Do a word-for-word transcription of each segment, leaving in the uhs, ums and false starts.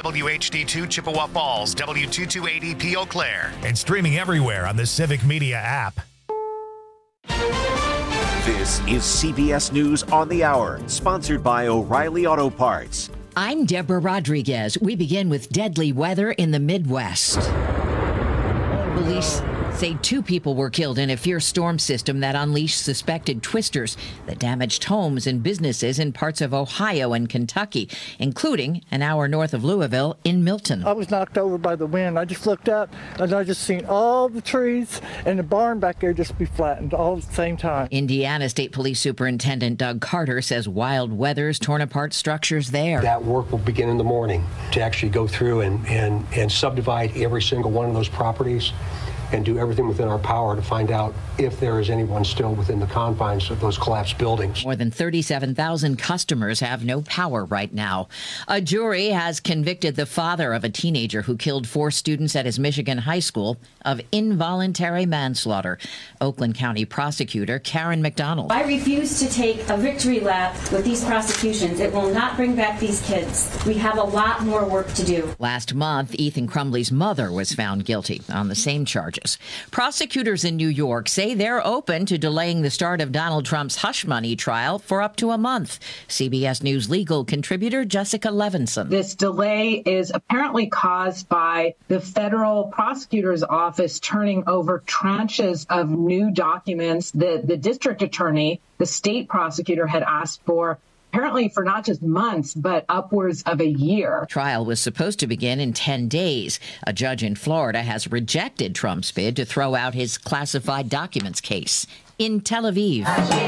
W H D two Chippewa Falls, W two two eighty P Eau Claire. And streaming everywhere on the Civic Media app. This is C B S News on the Hour, sponsored by O'Reilly Auto Parts. I'm Deborah Rodriguez. We begin with deadly weather in the Midwest. Police say two people were killed in a fierce storm system that unleashed suspected twisters that damaged homes and businesses in parts of Ohio and Kentucky, including an hour north of Louisville in Milton. I was knocked over by the wind. I just looked up and I just seen all the trees and the barn back there just be flattened all at the same time. Indiana State Police Superintendent Doug Carter says wild weather's torn apart structures there. That work will begin in the morning to actually go through and, and, and subdivide every single one of those properties and do everything within our power to find out if there is anyone still within the confines of those collapsed buildings. More than thirty-seven thousand customers have no power right now. A jury has convicted the father of a teenager who killed four students at his Michigan high school of involuntary manslaughter. Oakland County prosecutor Karen McDonald. I refuse to take a victory lap with these prosecutions. It will not bring back these kids. We have a lot more work to do. Last month, Ethan Crumbley's mother was found guilty on the same charges. Prosecutors in New York say they're open to delaying the start of Donald Trump's hush money trial for up to a month. C B S News legal contributor Jessica Levinson. This delay is apparently caused by the federal prosecutor's office turning over tranches of new documents that the district attorney, the state prosecutor, had asked for. Apparently for not just months, but upwards of a year. Trial was supposed to begin in ten days. A judge in Florida has rejected Trump's bid to throw out his classified documents case. In Tel Aviv,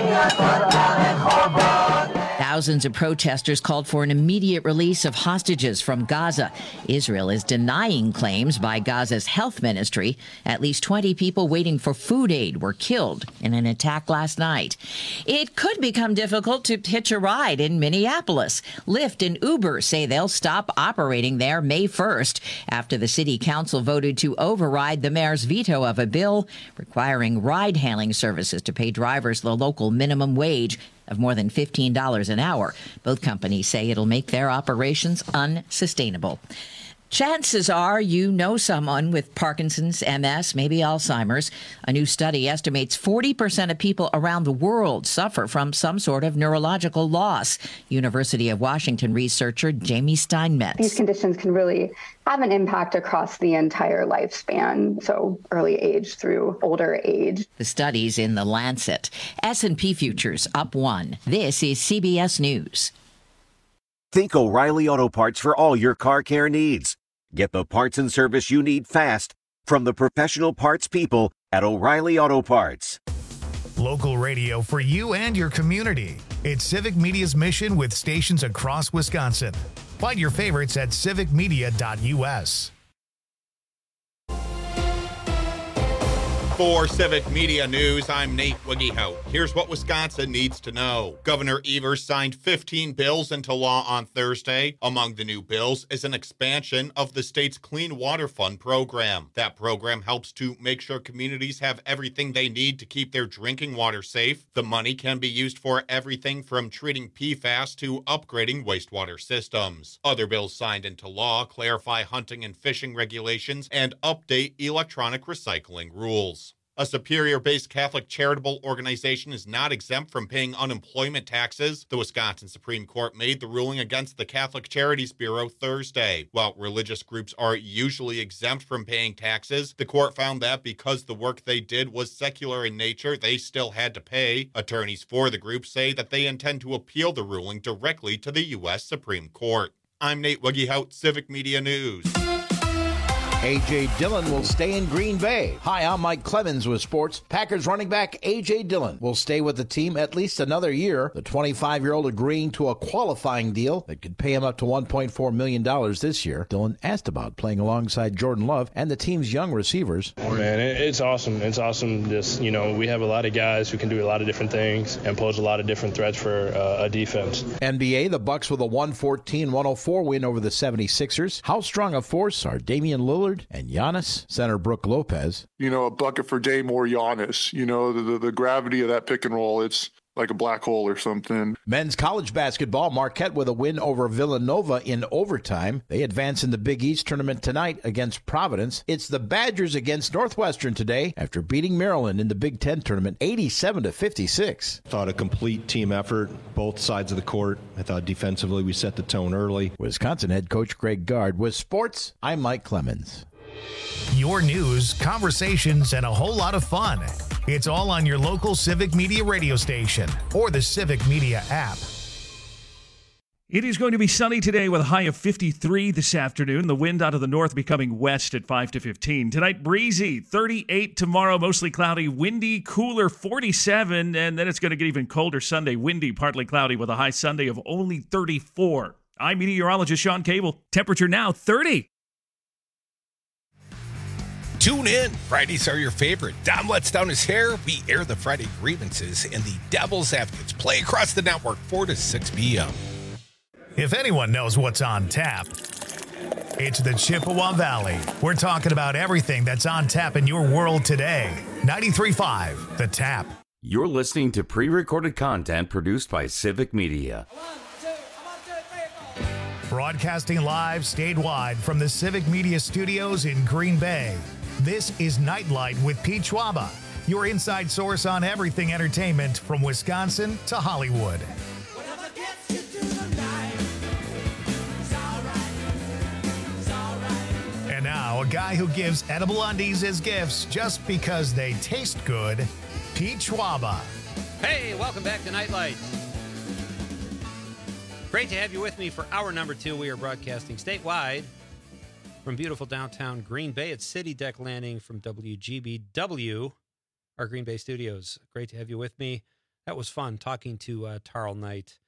thousands of protesters called for an immediate release of hostages from Gaza. Israel is denying claims by Gaza's health ministry. At least twenty people waiting for food aid were killed in an attack last night. It could become difficult to hitch a ride in Minneapolis. Lyft and Uber say they'll stop operating there May first after the city council voted to override the mayor's veto of a bill requiring ride-hailing services to pay drivers the local minimum wage of more than fifteen dollars an hour. Both companies say it'll make their operations unsustainable. Chances are you know someone with Parkinson's, M S, maybe Alzheimer's. A new study estimates forty percent of people around the world suffer from some sort of neurological loss. University of Washington researcher Jamie Steinmetz. These conditions can really have an impact across the entire lifespan, so early age through older age. The study's in The Lancet. S and P futures up one. This is C B S News. Think O'Reilly Auto Parts for all your car care needs. Get the parts and service you need fast from the professional parts people at O'Reilly Auto Parts. Local radio for you and your community. It's Civic Media's mission with stations across Wisconsin. Find your favorites at civic media dot U S. For Civic Media News, I'm Nate Wiggyhout. Here's what Wisconsin needs to know. Governor Evers signed fifteen bills into law on Thursday. Among the new bills is an expansion of the state's Clean Water Fund program. That program helps to make sure communities have everything they need to keep their drinking water safe. The money can be used for everything from treating P FAS to upgrading wastewater systems. Other bills signed into law clarify hunting and fishing regulations and update electronic recycling rules. A Superior-based Catholic charitable organization is not exempt from paying unemployment taxes. The Wisconsin Supreme Court made the ruling against the Catholic Charities Bureau Thursday. While religious groups are usually exempt from paying taxes, the court found that because the work they did was secular in nature, they still had to pay. Attorneys for the group say that they intend to appeal the ruling directly to the U S Supreme Court. I'm Nate Wiggyhout, Civic Media News. A J. Dillon will stay in Green Bay. Hi, I'm Mike Clemens with sports. Packers running back A J. Dillon will stay with the team at least another year. The twenty-five-year-old agreeing to a qualifying deal that could pay him up to one point four million dollars this year. Dillon asked about playing alongside Jordan Love and the team's young receivers. Man, it's awesome. It's awesome. Just, you know, we have a lot of guys who can do a lot of different things and pose a lot of different threats for uh, a defense. N B A, the Bucks with a one fourteen one oh four win over the seventy-sixers. How strong a force are Damian Lillard and Giannis? Center Brooke Lopez. You know, a bucket for Dame or Giannis. You know, the, the, the gravity of that pick and roll, it's like a black hole or something. Men's college basketball, Marquette with a win over Villanova in overtime. They advance in the Big East tournament tonight against Providence. It's the Badgers against Northwestern today after beating Maryland in the Big Ten tournament eighty-seven to fifty-six. Thought a complete team effort, both sides of the court. I thought defensively we set the tone early. Wisconsin head coach Greg Gard. With sports, I'm Mike Clemens. Your news, conversations, and a whole lot of fun. It's all on your local Civic Media radio station or the Civic Media app. It is going to be sunny today with a high of fifty-three this afternoon. The wind out of the north becoming west at five to fifteen. Tonight, breezy, thirty-eight tomorrow, mostly cloudy, windy, cooler, forty-seven, and then it's going to get even colder Sunday, windy, partly cloudy with a high Sunday of only thirty-four. I'm meteorologist Sean Cable. Temperature now thirty. Tune in. Fridays are your favorite. Dom lets down his hair. We air the Friday grievances, and the Devil's Advocates play across the network four to six p.m. If anyone knows what's on tap, it's the Chippewa Valley. We're talking about everything that's on tap in your world today. ninety-three point five, The Tap. You're listening to pre-recorded content produced by Civic Media. Broadcasting live statewide from the Civic Media Studios in Green Bay. This is Nightlight with Pete Schwaba, your inside source on everything entertainment from Wisconsin to Hollywood. And now, a guy who gives edible undies as gifts just because they taste good, Pete Schwaba. Hey, welcome back to Nightlight. Great to have you with me for hour number two. We are broadcasting statewide from beautiful downtown Green Bay at City Deck Landing from W G B W, our Green Bay studios. Great to have you with me. That was fun talking to uh, Tarl Knight.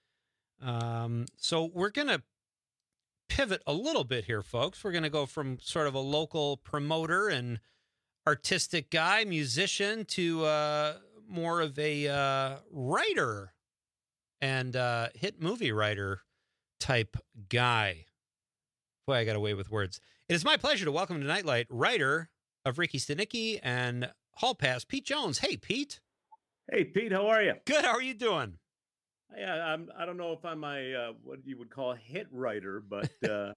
Um, so we're going to pivot a little bit here, folks. We're going to go from sort of a local promoter and artistic guy, musician, to uh, more of a uh, writer and uh, hit movie writer type guy. Boy, I got away with words. It is my pleasure to welcome to Nightlight writer of Ricky Stanicky and Hall Pass, Pete Jones. Hey, Pete. Hey, Pete. How are you? Good. How are you doing? Yeah, I'm. I don't know if I'm a uh, what you would call a hit writer, but uh,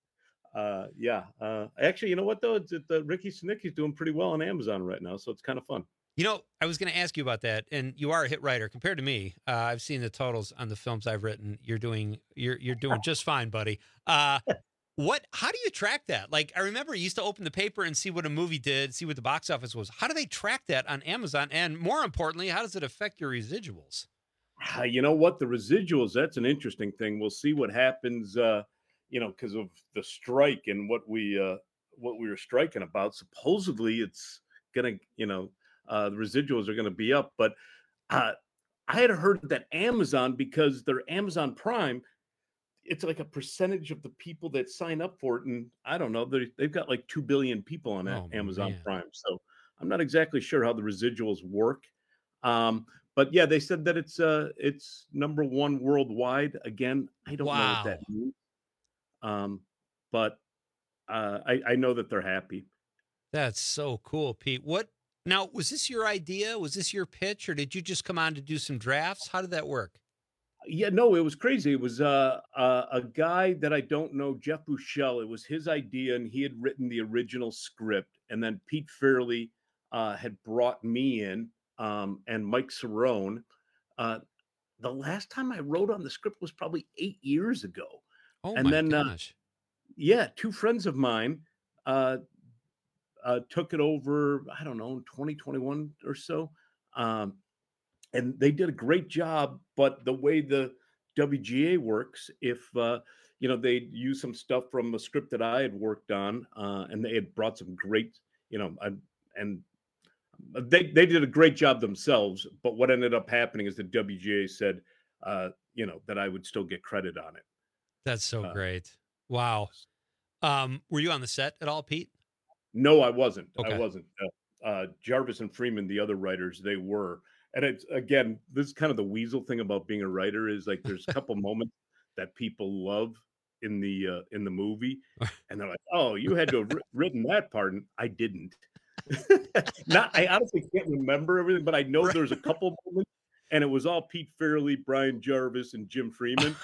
uh, yeah. Uh, actually, you know what though? It's, it, uh, Ricky Stanicki's doing pretty well on Amazon right now, so it's kind of fun. You know, I was going to ask you about that, and you are a hit writer compared to me. Uh, I've seen the totals on the films I've written. You're doing, you're you're doing just fine, buddy. Uh, what? How do you track that? Like, I remember you used to open the paper and see what a movie did, see what the box office was. How do they track that on Amazon? And more importantly, how does it affect your residuals? Uh, you know what? The residuals, that's an interesting thing. We'll see what happens, uh, you know, because of the strike and what we uh, what we were striking about. Supposedly, it's going to, you know, Uh, the residuals are going to be up, but uh, I had heard that Amazon, because they're Amazon Prime, it's like a percentage of the people that sign up for it. And I don't know, they've got like two billion people on Oh, Amazon man. Prime. So I'm not exactly sure how the residuals work. Um, but yeah, they said that it's uh, it's number one worldwide. Again, I don't know Wow. what that means. Um, but uh, I, I know that they're happy. That's so cool, Pete. What now? Was this your idea? Was this your pitch, or did you just come on to do some drafts? How did that work? Yeah, no, it was crazy. It was uh, uh, a guy that I don't know, Jeff Buchel. It was his idea, and he had written the original script. And then Pete Fairley uh, had brought me in, um, and Mike Cerrone. Uh, the last time I wrote on the script was probably eight years ago. Oh and my then, gosh! Uh, yeah, two friends of mine uh, uh, took it over. I don't know, in twenty twenty-one or so. Um, And they did a great job, but the way the W G A works, if, uh, you know, they use some stuff from a script that I had worked on, uh, and they had brought some great, you know, uh, and they, they did a great job themselves. But what ended up happening is the W G A said, uh, you know, that I would still get credit on it. That's so Uh, great. Wow. Um, were you on the set at all, Pete? No, I wasn't. Okay. I wasn't. Uh, uh, Jarvis and Freeman, the other writers, they were. And it's, again, this is kind of the weasel thing about being a writer is like there's a couple moments that people love in the uh, in the movie, and they're like, "Oh, you had to have wri- written that part," and I didn't. Not, I honestly can't remember everything, but I know there's a couple moments, and it was all Pete Fairley, Brian Jarvis, and Jim Freeman.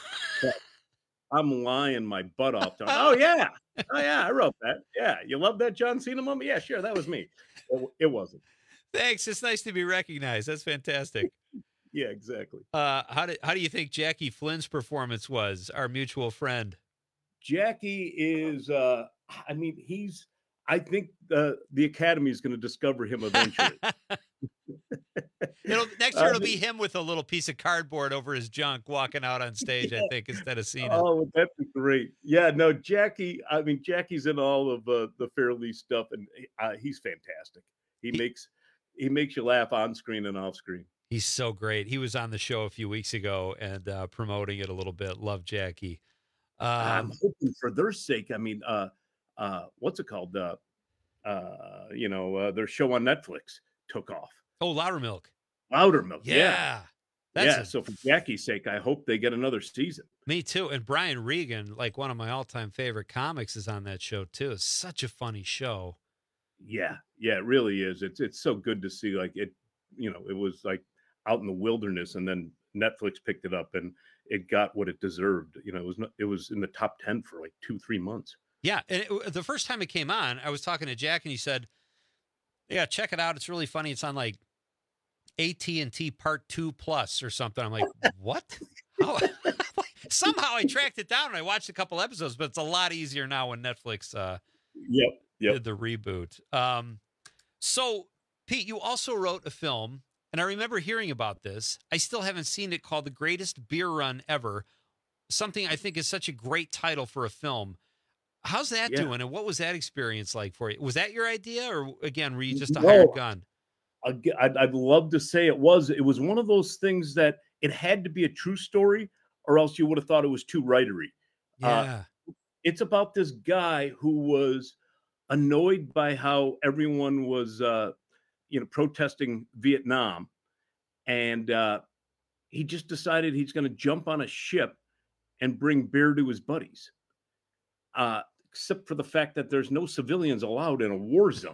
I'm lying my butt off. To, oh yeah, oh yeah, I wrote that. Yeah, you love that John Cena moment? Yeah, sure, that was me. It, it wasn't. Thanks. It's nice to be recognized. That's fantastic. Yeah, exactly. Uh, how do how do you think Jackie Flynn's performance was? Our mutual friend. Jackie is. Uh, I mean, he's. I think the the Academy is going to discover him eventually. It'll, next year it'll be him with a little piece of cardboard over his junk walking out on stage, yeah. I think, instead of Cena. Oh, that'd be great. Yeah, no, Jackie, I mean, Jackie's in all of uh, the Fairley stuff, and uh, he's fantastic. He, he makes he makes you laugh on screen and off screen. He's so great. He was on the show a few weeks ago and uh, promoting it a little bit. Love Jackie. Um, I'm hoping for their sake. I mean, uh, uh, what's it called? Uh, uh, you know, uh, their show on Netflix took off. Oh, Loudermilk. Loudermilk, yeah. Yeah. That's yeah, a, so for Jackie's sake, I hope they get another season. Me too. And Brian Regan, like one of my all-time favorite comics, is on that show too. It's such a funny show. Yeah, yeah, it really is. It's it's so good to see. Like it, you know, it was like out in the wilderness, and then Netflix picked it up, and it got what it deserved. You know, it was not, it was in the top ten for like two, three months. Yeah, and it, the first time it came on, I was talking to Jack, and he said, "Yeah, check it out. It's really funny. It's on like A T and T Part Two Plus or something." I'm like, "What?" How? Somehow I tracked it down and I watched a couple episodes, but it's a lot easier now when Netflix uh, yep, yep. did the reboot. Um, so, Pete, you also wrote a film, and I remember hearing about this. I still haven't seen it, called The Greatest Beer Run Ever. Something I think is such a great title for a film. How's that Yeah. doing, and what was that experience like for you? Was that your idea, or again, were you just a No. hired gun? Ag- I'd, I'd love to say it was. It was one of those things that it had to be a true story, or else you would have thought it was too writery. Yeah. Uh, it's about this guy who was annoyed by how everyone was, uh, you know, protesting Vietnam, and uh, he just decided he's going to jump on a ship and bring beer to his buddies. Uh, except for the fact that there's no civilians allowed in a war zone.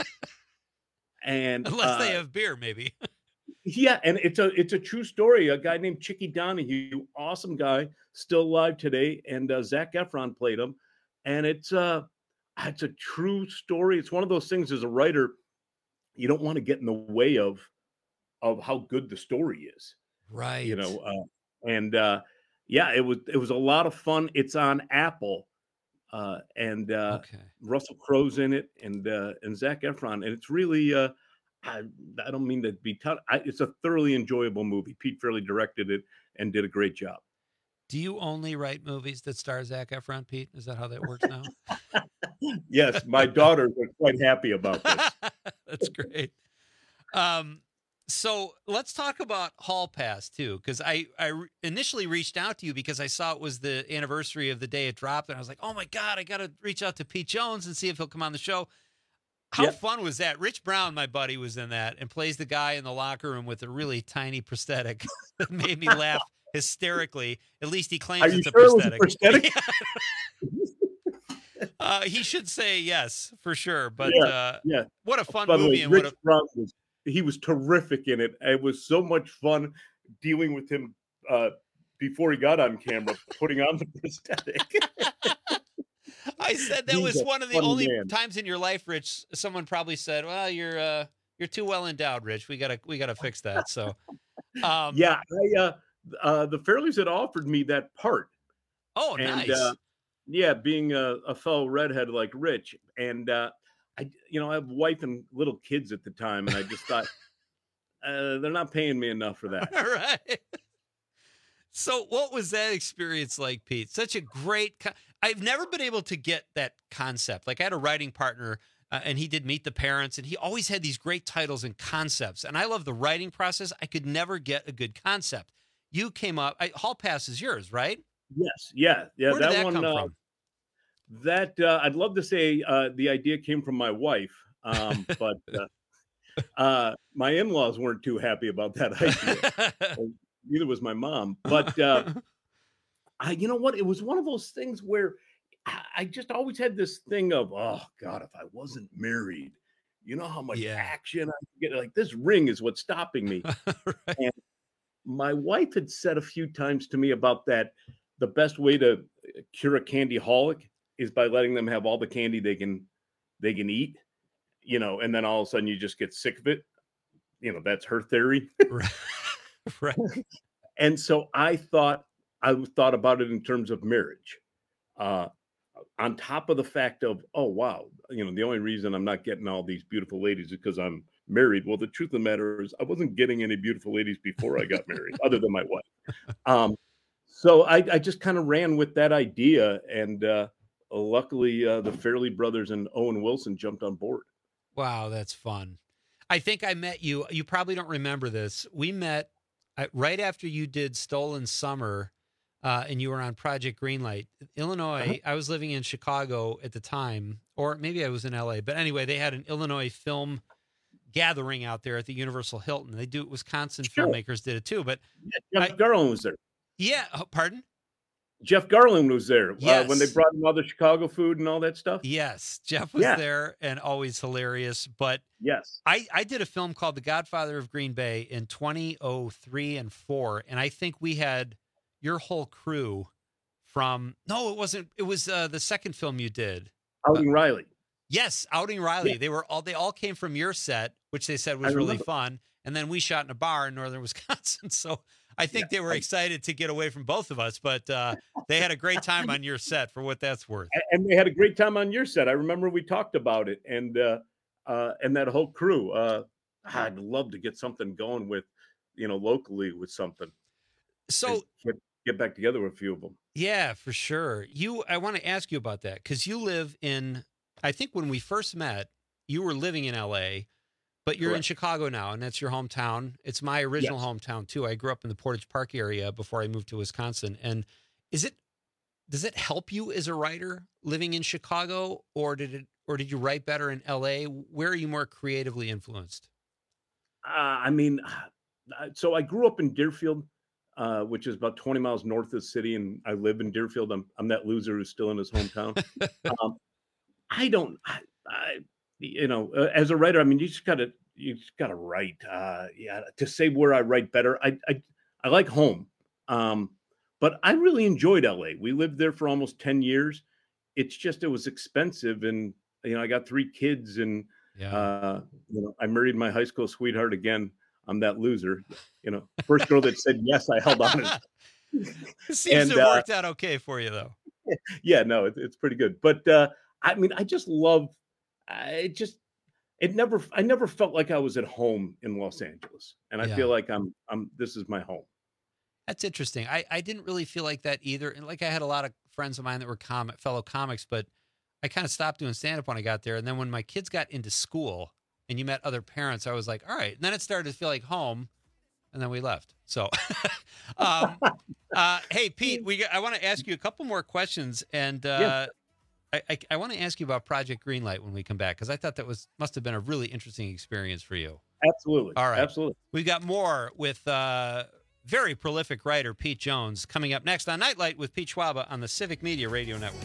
And Unless they uh, have beer, maybe. yeah, and it's a it's a true story. A guy named Chicky Donahue, awesome guy, still alive today, and uh, Zac Efron played him. And it's uh it's a true story. It's one of those things as a writer, you don't want to get in the way of of how good the story is. Right. You know, uh, and uh, yeah, it was it was a lot of fun. It's on Apple. Uh, and uh, okay. Russell Crowe's in it, and uh, and Zac Efron, and it's really uh, I, I don't mean to be tough. I, it's a thoroughly enjoyable movie. Pete Fairley directed it and did a great job. Do you only write movies that star Zac Efron, Pete? Is that how that works now? Yes, my daughters are quite happy about this. That's great. Um, so let's talk about Hall Pass too, because I I re- initially reached out to you because I saw it was the anniversary of the day it dropped, and I was like, oh my god, I got to reach out to Pete Jones and see if he'll come on the show. How Yep. fun was that? Rich Brown, my buddy, was in that and plays the guy in the locker room with a really tiny prosthetic that made me laugh hysterically. At least he claims Are it's you a sure it was a prosthetic. prosthetic? uh, he should say yes for sure. But yeah, uh, yeah. what a fun By the movie! way, and Rich what a Brown was he was terrific in it. It was so much fun dealing with him uh, before he got on camera, putting on the prosthetic. I said that He's was a one of the funny only man. times in your life, Rich. Someone probably said, "Well, you're uh, you're too well endowed, Rich. We gotta we gotta fix that." So, um, yeah, I, uh, uh, the Fairleys had offered me that part. Oh, and, nice. Uh, yeah, being a, a fellow redhead like Rich, and uh, I, you know, I have a wife and little kids at the time, and I just thought uh, they're not paying me enough for that. All right. So, what was that experience like, Pete? Such a great. Co- I've never been able to get that concept. Like, I had a writing partner, uh, and he did Meet the Parents, and he always had these great titles and concepts. And I love the writing process. I could never get a good concept. You came up. I, Hall Pass is yours, right? Yes, yeah, yeah. Where did that, that one. come uh, from? That uh, I'd love to say uh, the idea came from my wife, um, but uh, uh, my in-laws weren't too happy about that idea. Neither was my mom. But uh, I, you know what? It was one of those things where I, I just always had this thing of, oh God, if I wasn't married, you know how much Yeah. action I could get. Like this ring is what's stopping me. Right. And my wife had said a few times to me about that. The best way to cure a candy-holic is by letting them have all the candy they can they can eat, you know, and then all of a sudden you just get sick of it. You know, that's her theory. Right. Right. And so I thought I thought about it in terms of marriage. Uh, on top of the fact of, oh, wow, you know, the only reason I'm not getting all these beautiful ladies is because I'm married. Well, the truth of the matter is I wasn't getting any beautiful ladies before I got married, other than my wife. Um, so I, I just kind of ran with that idea. And uh, luckily, uh, the Fairley brothers and Owen Wilson jumped on board. Wow, that's fun. I think I met you. You probably don't remember this. We met uh, right after you did Stolen Summer. Uh, and you were on Project Greenlight. Illinois, uh-huh. I was living in Chicago at the time, or maybe I was in L A. But anyway, they had an Illinois film gathering out there at the Universal Hilton. They do it. Wisconsin sure. filmmakers did it too. But yeah, Jeff I, Garland was there. Yeah. Oh, pardon? Jeff Garland was there yes. uh, when they brought in all the Chicago food and all that stuff. Yes. Jeff was yeah. there and always hilarious. But yes, I, I did a film called The Godfather of Green Bay in twenty oh three and four. And I think we had your whole crew from, no, it wasn't, it was uh, the second film you did. Outing uh, Riley. Yes, Outing Riley. Yeah. They were all, they all came from your set, which they said was really fun. And then we shot in a bar in northern Wisconsin. So I think yeah. they were excited to get away from both of us, but uh, they had a great time on your set for what that's worth. And they had a great time on your set. I remember we talked about it and, uh, uh, and that whole crew. Uh, I'd love to get something going with, you know, locally with something. So get, get back together with a few of them. Yeah, for sure. You, I want to ask you about that because you live in, I think when we first met, you were living in L A, but you're Correct. in Chicago now, and that's your hometown. It's my original yes. hometown too. I grew up in the Portage Park area before I moved to Wisconsin. And is it, does it help you as a writer living in Chicago, or did it, or did you write better in L A? Where are you more creatively influenced? Uh, I mean, so I grew up in Deerfield. Uh, which is about twenty miles north of the city, and I live in Deerfield. I'm I'm that loser who's still in his hometown. um, I don't, I, I, you know, uh, as a writer, I mean, you just gotta, you just gotta write. Uh, yeah, to say where I write better, I I, I like home, um, but I really enjoyed L A. We lived there for almost ten years. It's just it was expensive, and you know, I got three kids, and yeah. uh, you know, I married my high school sweetheart again. I'm that loser, you know, first girl that said yes, I held on. It seems and, to have worked uh, out okay for you though. Yeah, no, it, it's pretty good. But uh, I mean, I just love, I just, it never, I never felt like I was at home in Los Angeles. And I yeah. feel like I'm, I'm, this is my home. That's interesting. I, I didn't really feel like that either. And like I had a lot of friends of mine that were comic, fellow comics, but I kind of stopped doing stand-up when I got there. And then when my kids got into school, and you met other parents, I was like, all right. And then it started to feel like home, and then we left. So, um, uh, hey, Pete, we I want to ask you a couple more questions, and uh, yeah. I, I, I want to ask you about Project Greenlight when we come back, because I thought that was must have been a really interesting experience for you. Absolutely. All right. Absolutely. We've got more with uh, very prolific writer Pete Jones coming up next on Nightlight with Pete Schwaba on the Civic Media Radio Network.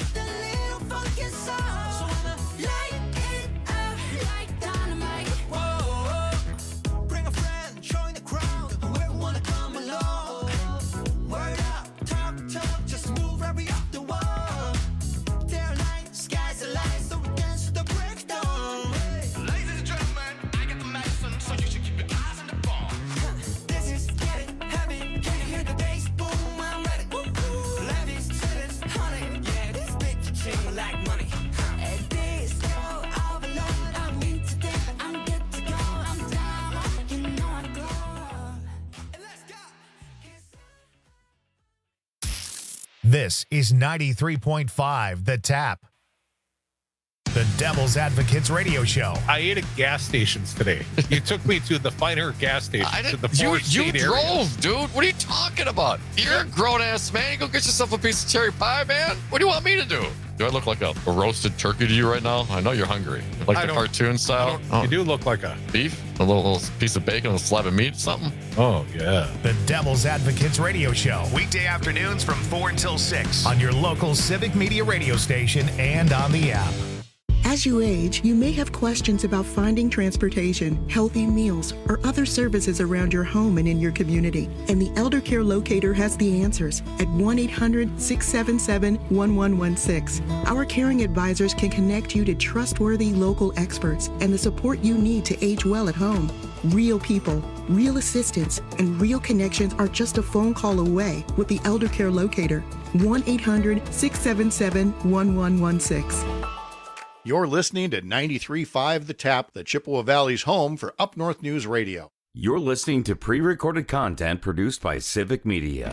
This is ninety-three point five The Tap, the Devil's Advocates radio show. I ate at gas stations today. You took me to the finer gas station. I to didn't, the you you area. drove, dude. What are you talking about? You're a grown-ass man. You go get yourself a piece of cherry pie, man. What do you want me to do? Do I look like a, a roasted turkey to you right now? I know you're hungry. Like I the cartoon style? Oh. You do look like a... Beef? A little, little piece of bacon, a slab of meat, something? Oh, yeah. The Devil's Advocates radio show. Weekday afternoons from four until six. On your local Civic Media radio station and on the app. As you age, you may have questions about finding transportation, healthy meals, or other services around your home and in your community. And the Elder Care Locator has the answers at one eight hundred, six seven seven, one one one six. Our caring advisors can connect you to trustworthy local experts and the support you need to age well at home. Real people, real assistance, and real connections are just a phone call away with the Elder Care Locator. one eight hundred, six seven seven, one one one six. You're listening to ninety-three point five The Tap, the Chippewa Valley's home for Up North News Radio. You're listening to pre-recorded content produced by Civic Media.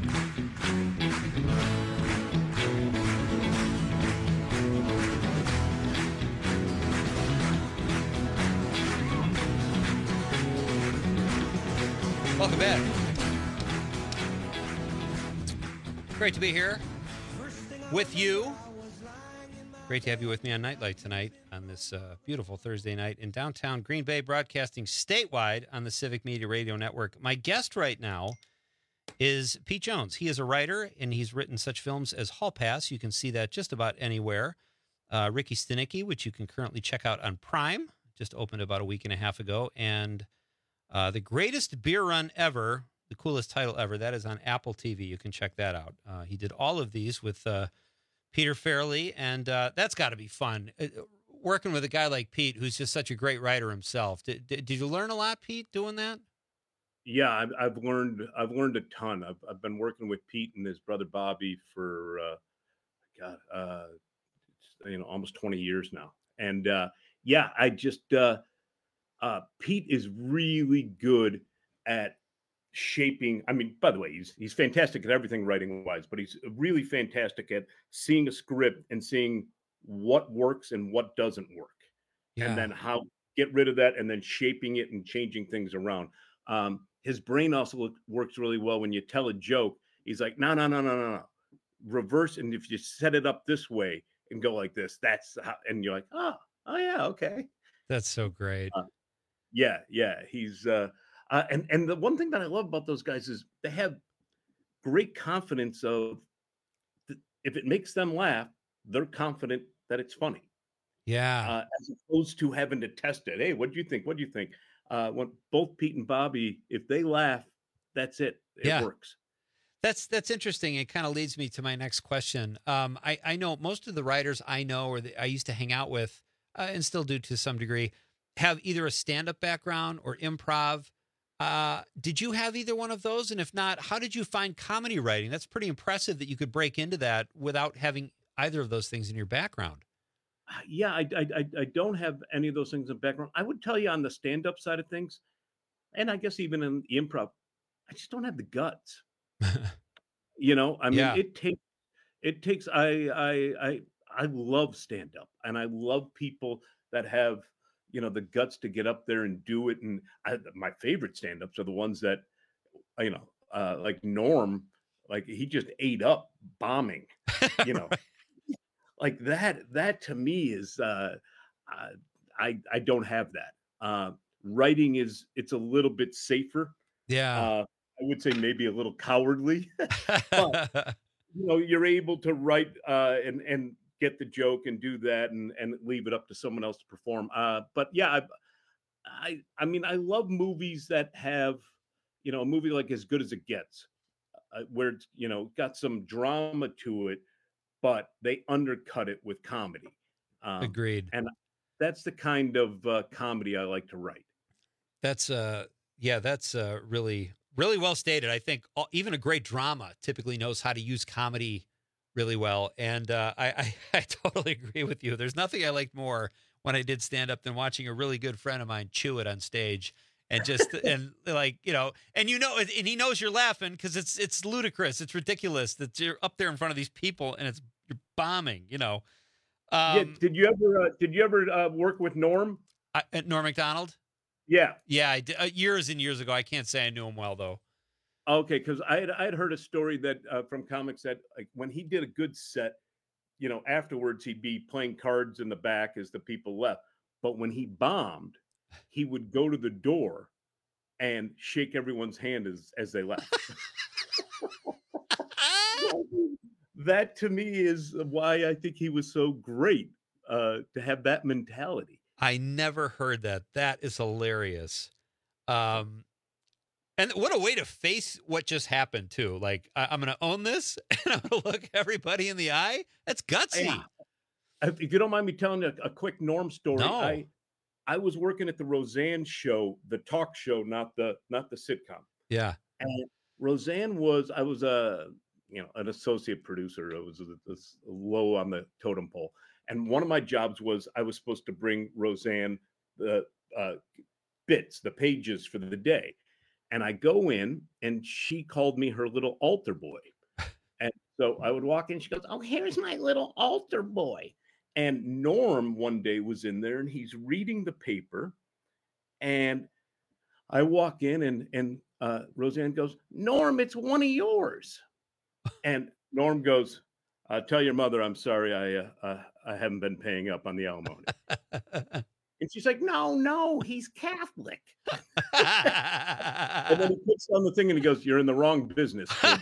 Welcome back. Great to be here with you. Great to have you with me on Nightlight tonight on this uh, beautiful Thursday night in downtown Green Bay, broadcasting statewide on the Civic Media Radio Network. My guest right now is Pete Jones. He is a writer, and he's written such films as Hall Pass. You can see that just about anywhere. Uh, Ricky Stanicky, which you can currently check out on Prime, just opened about a week and a half ago. And uh, The Greatest Beer Run Ever, the coolest title ever, that is on Apple T V. You can check that out. Uh, he did all of these with uh, Peter Farrelly, and uh, that's got to be fun. Uh, working with a guy like Pete, who's just such a great writer himself. Did, did, did you learn a lot, Pete, doing that? Yeah, I've, I've learned. I've learned a ton. I've, I've been working with Pete and his brother Bobby for, uh, God, uh, you know, almost twenty years now. And uh, yeah, I just uh, uh, Pete is really good at shaping. I mean, by the way, he's he's fantastic at everything writing wise, but he's really fantastic at seeing a script and seeing what works and what doesn't work, yeah. and then how get rid of that, and then shaping it and changing things around. Um, his brain also look, works really well when you tell a joke. He's like, no, no, no, no, no, no, reverse, and if you set it up this way and go like this, that's how, and you're like, oh, oh yeah, okay, that's so great. Uh, yeah, yeah, he's. Uh, Uh, and, and the one thing that I love about those guys is they have great confidence of th- if it makes them laugh, they're confident that it's funny. Yeah. Uh, as opposed to having to test it. Hey, what do you think? What do you think? Uh, when both Pete and Bobby, if they laugh, that's it. It yeah. works. That's that's interesting. It kind of leads me to my next question. Um, I, I know most of the writers I know or that I used to hang out with uh, and still do to some degree have either a stand-up background or improv. Uh, did you have either one of those? And if not, how did you find comedy writing? That's pretty impressive that you could break into that without having either of those things in your background. Yeah, I, I, I don't have any of those things in background. I would tell you on the stand-up side of things, and I guess even in improv, I just don't have the guts. You know, I mean, yeah. it takes, it takes, I, I, I, I love stand-up, and I love people that have, you know, the guts to get up there and do it. And I, my favorite stand-ups are the ones that, you know, uh, like Norm, like he just ate up bombing, you know, like that, that to me is, uh, uh, I, I don't have that. Uh, writing is, it's a little bit safer. Yeah. Uh, I would say maybe a little cowardly, but, you know, you're able to write uh, and, and, get the joke and do that and, and leave it up to someone else to perform. Uh, but yeah, I, I, I mean, I love movies that have, you know, a movie like As Good as It Gets, uh, where it's, you know, got some drama to it, but they undercut it with comedy. Um, Agreed. And that's the kind of uh, comedy I like to write. That's, uh, yeah, that's uh, really, really well stated. I think all, even a great drama typically knows how to use comedy really well. And uh, I, I, I totally agree with you. There's nothing I liked more when I did stand up than watching a really good friend of mine chew it on stage and just, and like, you know, and you know, and he knows you're laughing because it's, it's ludicrous. It's ridiculous that you're up there in front of these people and it's, you're bombing, you know. Um, yeah, did you ever, uh, did you ever uh, work with Norm? I, Norm Macdonald? Yeah. Yeah. I did, uh, years and years ago. I can't say I knew him well though. Okay, because I had I had heard a story that uh, from comics that like when he did a good set, you know, afterwards he'd be playing cards in the back as the people left. But when he bombed, he would go to the door and shake everyone's hand as as they left. That to me is why I think he was so great. uh, to have that mentality. I never heard that. That is hilarious. Um, and what a way to face what just happened too. Like, I, I'm going to own this and I'm going to look everybody in the eye. That's gutsy. Yeah. If you don't mind me telling a, a quick Norm story, No. I I was working at the Roseanne show, the talk show, not the not the sitcom. Yeah. And Roseanne was, I was a, you know, an associate producer. I was, was low on the totem pole. And one of my jobs was I was supposed to bring Roseanne the uh, bits, the pages for the day. And I go in and she called me her little altar boy. And so I would walk in, she goes, "Oh, here's my little altar boy." And Norm one day was in there and he's reading the paper. And I walk in and, and uh, Roseanne goes, "Norm, it's one of yours." And Norm goes, uh, "Tell your mother I'm sorry I uh, uh, I haven't been paying up on the alimony." And she's like, "No, no, he's Catholic." And then he puts on the thing and he goes, "You're in the wrong business, kid."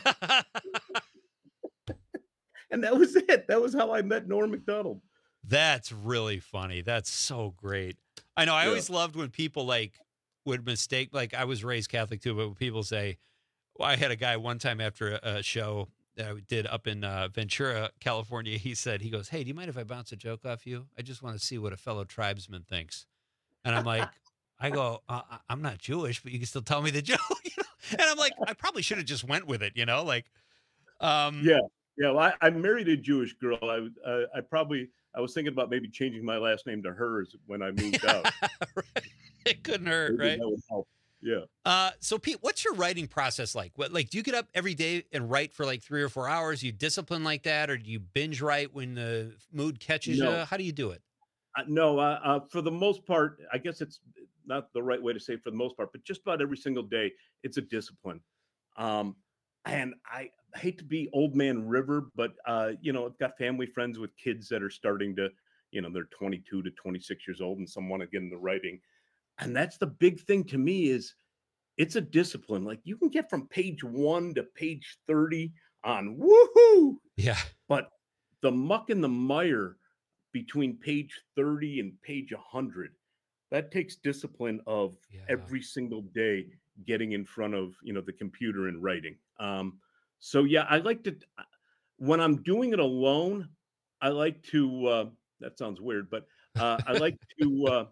And that was it. That was how I met Norm Macdonald. That's really funny. That's so great. I know. I Yeah. always loved when people like would mistake, like I was raised Catholic too, but when people say, well, I had a guy one time after a, a show that I did up in uh, Ventura, California. He said, he goes, "Hey, do you mind if I bounce a joke off you? I just want to see what a fellow tribesman thinks." And I'm like, I go, uh, I'm not Jewish, but you can still tell me the joke. You know? And I'm like, I probably should have just went with it, you know, like, um, Yeah. Yeah. Well, I, I married a Jewish girl. I, uh, I probably, I was thinking about maybe changing my last name to hers when I moved out. Right. It couldn't hurt, Maybe right? that would help. Yeah. Uh, so Pete, what's your writing process like? What, like, do you get up every day and write for like three or four hours? You discipline like that, or do you binge write when the mood catches No. you? How do you do it? Uh, no, uh, uh, for the most part, I guess it's not the right way to say for the most part, but just about every single day, it's a discipline. Um, and I hate to be old man River, but, uh, you know, I've got family friends with kids that are starting to, you know, they're twenty-two to twenty-six years old and some want to get into writing. And that's the big thing to me is it's a discipline. Like you can get from page one to page thirty on woohoo. Yeah. But the muck and the mire between page thirty and page one hundred, that takes discipline of Yeah. every single day getting in front of, you know, the computer and writing. Um, so yeah, I like to, when I'm doing it alone, I like to, uh, that sounds weird, but uh, I like to, uh,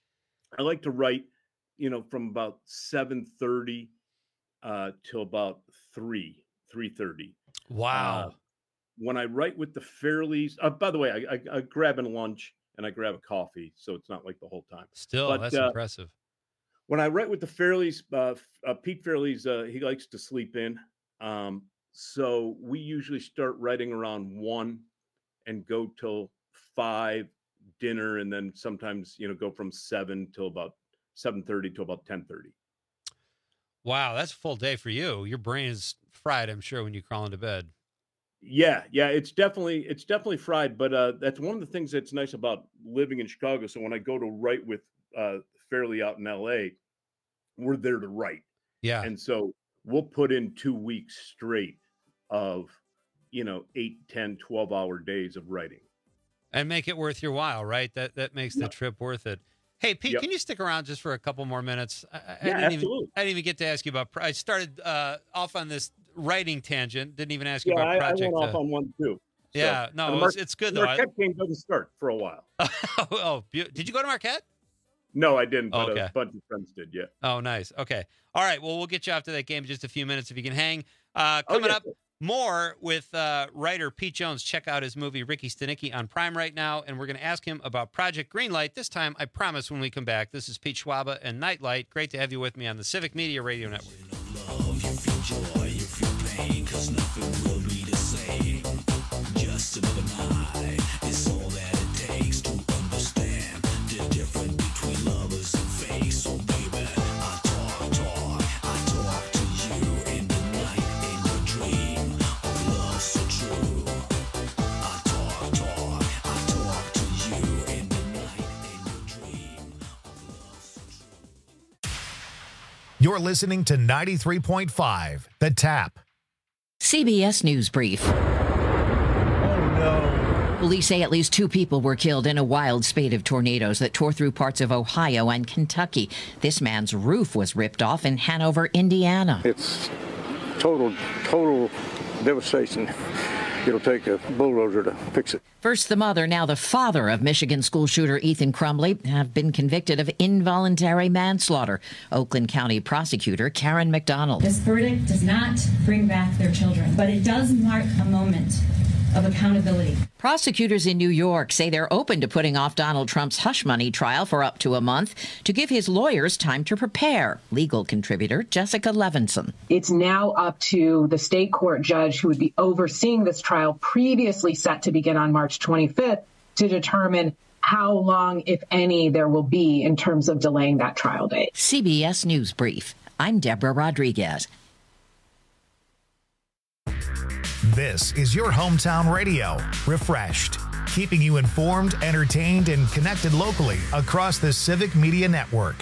I like to write, you know, from about seven thirty uh, till about three, three thirty. Wow. Uh, when I write with the Fairleys, uh, by the way, I, I, I grab a lunch and I grab a coffee, so it's not like the whole time. Still, But, that's uh, impressive. When I write with the Fairleys, uh, uh, Pete Fairley's, uh, he likes to sleep in. Um, so we usually start writing around one and go till five, dinner, and then sometimes, you know, go from seven till about seven thirty to about ten thirty. Wow, that's a full day for you. Your brain is fried, I'm sure, when you crawl into bed. Yeah, yeah, it's definitely it's definitely fried, but uh, that's one of the things that's nice about living in Chicago. So when I go to write with uh, Fairley out in L A, we're there to write. Yeah. And so we'll put in two weeks straight of, you know, eight, ten, twelve hour days of writing. And make it worth your while, right? That that makes the Yep. trip worth it. Hey, Pete, Yep. can you stick around just for a couple more minutes? I, I Yeah, didn't even, absolutely. I didn't even get to ask you about. I started uh, off on this writing tangent. Didn't even ask you Yeah, about I, I project. went off uh, on one too. So, yeah, no, and the it's, Mar- it's good the though. I, Marquette game doesn't start for a while. oh, beau- did you go to Marquette? No, I didn't, but Okay. a bunch of friends did. Yeah. Oh, nice. Okay. All right. Well, we'll get you after that game in just a few minutes if you can hang. Uh, Oh, coming yeah. up, more with uh, writer Pete Jones. Check out his movie Ricky Stenicki on Prime right now, and we're going to ask him about Project Greenlight. This time, I promise, when we come back. This is Pete Schwaba and Nightlight. Great to have you with me on the Civic Media Radio Network. Just another night is all that it takes to understand the difference between lovers and fake. So baby, I talk, talk, I talk to you in the night, in your dream of love so true. I talk, talk, I talk to you in the night, in your dream of love so true. You're listening to ninety-three point five, The Tap. C B S News Brief. Oh no. Police say at least two people were killed in a wild spate of tornadoes that tore through parts of Ohio and Kentucky. This man's roof was ripped off in Hanover, Indiana. It's total, total devastation. It'll take a bulldozer to fix it. First, the mother, now the father of Michigan school shooter Ethan Crumbley, have been convicted of involuntary manslaughter. Oakland County prosecutor Karen McDonald. This verdict does not bring back their children, but it does mark a moment of accountability. Prosecutors in New York say they're open to putting off Donald Trump's hush money trial for up to a month to give his lawyers time to prepare. Legal contributor Jessica Levinson. It's now up to the state court judge who would be overseeing this trial, previously set to begin on March twenty-fifth, to determine how long, if any, there will be in terms of delaying that trial date. C B S News Brief. I'm Deborah Rodriguez. This is your hometown radio, refreshed, keeping you informed, entertained, and connected locally across the Civic Media Network.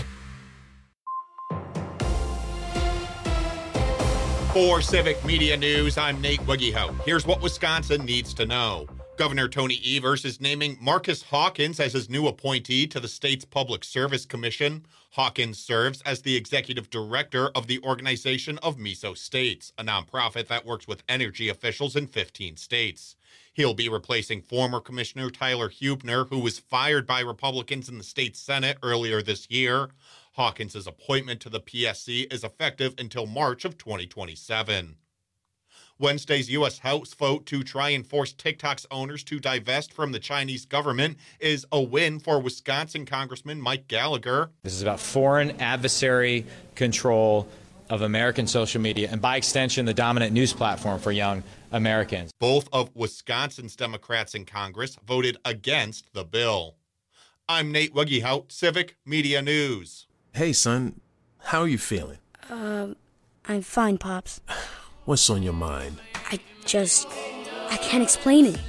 For Civic Media News, I'm Nate Wiggyhout. Here's what Wisconsin needs to know. Governor Tony Evers is naming Marcus Hawkins as his new appointee to the state's Public Service Commission. Hawkins serves as the executive director of the Organization of Meso States, a nonprofit that works with energy officials in fifteen states. He'll be replacing former Commissioner Tyler Huebner, who was fired by Republicans in the state Senate earlier this year. Hawkins' appointment to the P S C is effective until March of twenty twenty-seven. Wednesday's U S House vote to try and force TikTok's owners to divest from the Chinese government is a win for Wisconsin Congressman Mike Gallagher. This is about foreign adversary control of American social media and, by extension, the dominant news platform for young Americans. Both of Wisconsin's Democrats in Congress voted against the bill. I'm Nate Wiggyhout, Civic Media News. Hey, son, how are you feeling? Um, I'm fine, Pops. What's on your mind? I just... I can't explain it.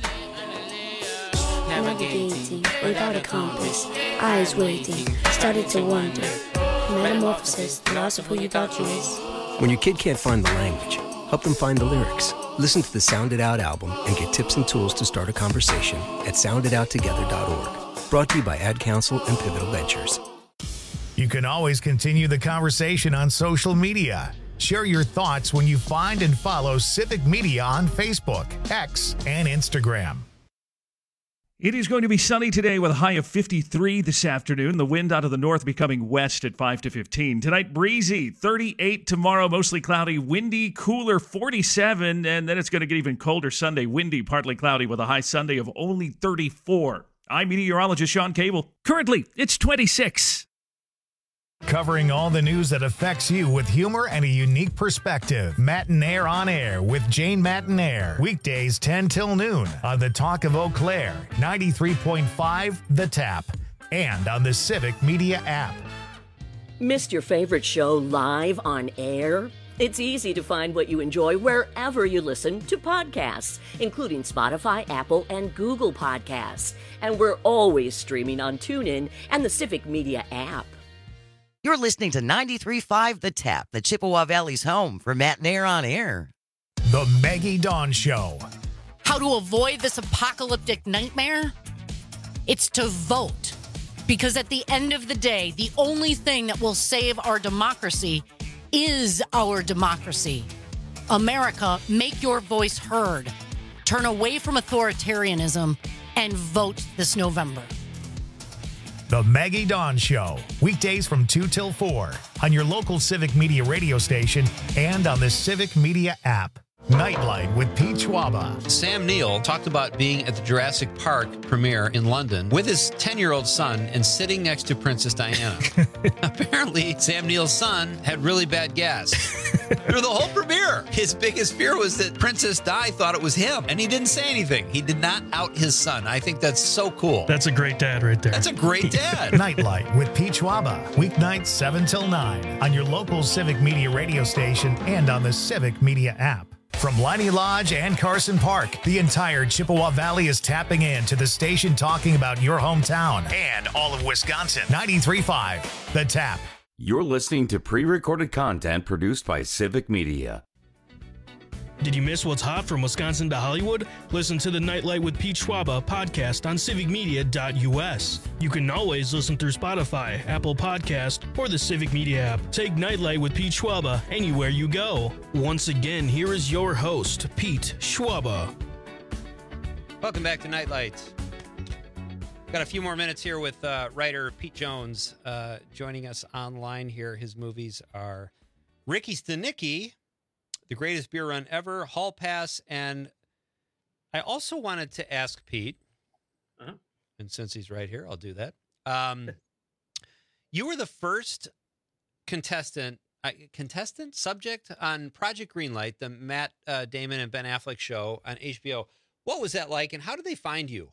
Navigating without a compass, eyes waiting, started to wonder. Metamorphosis, the loss of who you thought you was. When your kid can't find the language, help them find the lyrics. Listen to the Sound It Out album and get tips and tools to start a conversation at sound it out together dot org. Brought to you by Ad Council and Pivotal Ventures. You can always continue the conversation on social media. Share your thoughts when you find and follow Civic Media on Facebook, X, and Instagram. It is going to be sunny today with a high of fifty-three this afternoon. The wind out of the north becoming west at five to fifteen. Tonight, breezy, thirty-eight. Tomorrow, mostly cloudy, windy, cooler, forty-seven. And then it's going to get even colder Sunday, windy, partly cloudy with a high Sunday of only thirty-four. I'm meteorologist Sean Cable. Currently, it's twenty-six. Covering all the news that affects you with humor and a unique perspective. Matinaire on Air with Jane Matinaire. Weekdays ten till noon on the Talk of Eau Claire, ninety-three point five The Tap, and on the Civic Media app. Missed your favorite show live on air? It's easy to find what you enjoy wherever you listen to podcasts, including Spotify, Apple, and Google Podcasts. And we're always streaming on TuneIn and the Civic Media app. You're listening to ninety-three point five The Tap, the Chippewa Valley's home for Matinaire on Air. The Maggie Dawn Show. How to avoid this apocalyptic nightmare? It's to vote. Because at the end of the day, the only thing that will save our democracy is our democracy. America, make your voice heard. Turn away from authoritarianism and vote this November. The Maggie Dawn Show, weekdays from two till four on your local Civic Media radio station and on the Civic Media app. Nightlight with Pete Schwaba. Sam Neill talked about being at the Jurassic Park premiere in London with his ten-year-old son and sitting next to Princess Diana. Apparently, Sam Neill's son had really bad gas through the whole premiere. His biggest fear was that Princess Di thought it was him, and he didn't say anything. He did not out his son. I think that's so cool. That's a great dad right there. That's a great dad. Nightlight with Pete Schwaba, weeknights seven till nine on your local Civic Media radio station and on the Civic Media app. From Liney Lodge and Carson Park, the entire Chippewa Valley is tapping in to the station talking about your hometown and all of Wisconsin. ninety-three point five The Tap. You're listening to pre-recorded content produced by Civic Media. Did you miss what's hot from Wisconsin to Hollywood? Listen to the Nightlight with Pete Schwaba podcast on civic media dot U S. You can always listen through Spotify, Apple Podcast, or the Civic Media app. Take Nightlight with Pete Schwaba anywhere you go. Once again, here is your host, Pete Schwaba. Welcome back to Nightlight. Got a few more minutes here with uh, writer Pete Jones uh, joining us online here. His movies are Ricky Stanicky, The Greatest Beer Run Ever, Hall Pass, and I also wanted to ask Pete, uh-huh. and since he's right here, I'll do that. Um, you were the first contestant, uh, contestant subject on Project Greenlight, the Matt uh, Damon and Ben Affleck show on H B O. What was that like, and how did they find you?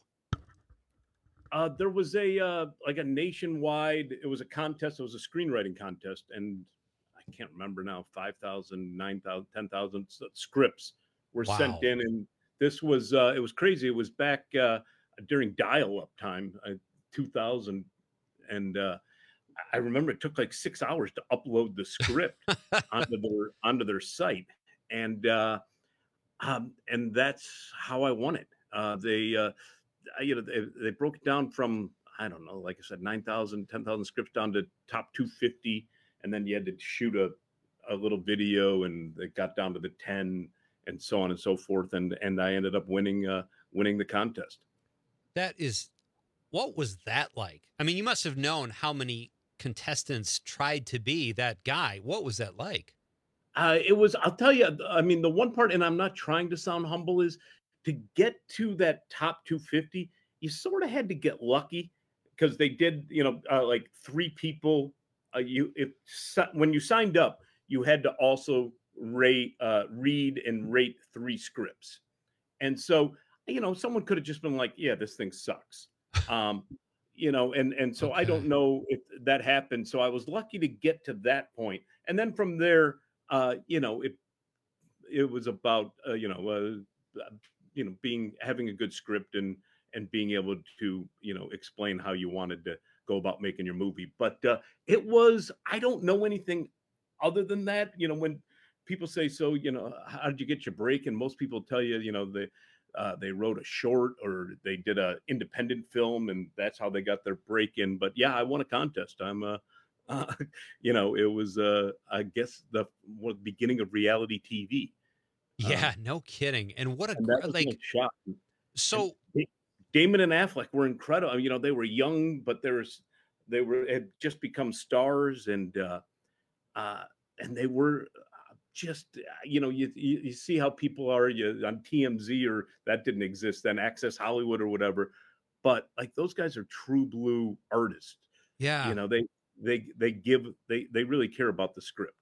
Uh, there was a uh, like a nationwide. It was a contest. It was a screenwriting contest, and I can't remember now. five thousand, nine thousand, ten thousand scripts were Wow. sent in, and this was uh, it was crazy. It was back uh, during dial-up time, uh, two thousand, and uh, I remember it took like six hours to upload the script onto their onto their site, and uh, um, and that's how I won it. Uh, they. Uh, You know, they, they broke it down from, I don't know, like I said, nine thousand, ten thousand scripts down to top two fifty. And then you had to shoot a, a little video, and it got down to the ten, and so on and so forth. And and I ended up winning uh, winning the contest. That is, what was that like? I mean, you must have known how many contestants tried to be that guy. What was that like? Uh, it was, I'll tell you, I mean, the one part, and I'm not trying to sound humble, is to get to that top two fifty, you sort of had to get lucky, because they did, you know, uh, like three people. Uh, you if when you signed up, you had to also rate, uh, read and rate three scripts, and so you know someone could have just been like, "Yeah, this thing sucks," um, you know, and and so okay. I don't know if that happened. So I was lucky to get to that point, and then from there, uh, you know, it it was about uh, you know. Uh, you know, being, having a good script and, and being able to, you know, explain how you wanted to go about making your movie. But uh, it was, I don't know anything other than that. You know, when people say, so, you know, how did you get your break? And most people tell you, you know, they, uh, they wrote a short, or they did a independent film, and that's how they got their break in. But yeah, I won a contest. I'm uh, uh you know, it was, uh, I guess the well, beginning of reality T V. Yeah, Um, no kidding. And what a and gr- that was like my shot. so And Damon and Affleck were incredible. You know, they were young, but there was they were had just become stars, and uh, uh, and they were just uh, you know you, you you see how people are you on T M Z, or that didn't exist then, Access Hollywood or whatever. But like those guys are true blue artists. Yeah, you know they they they give they they really care about the script.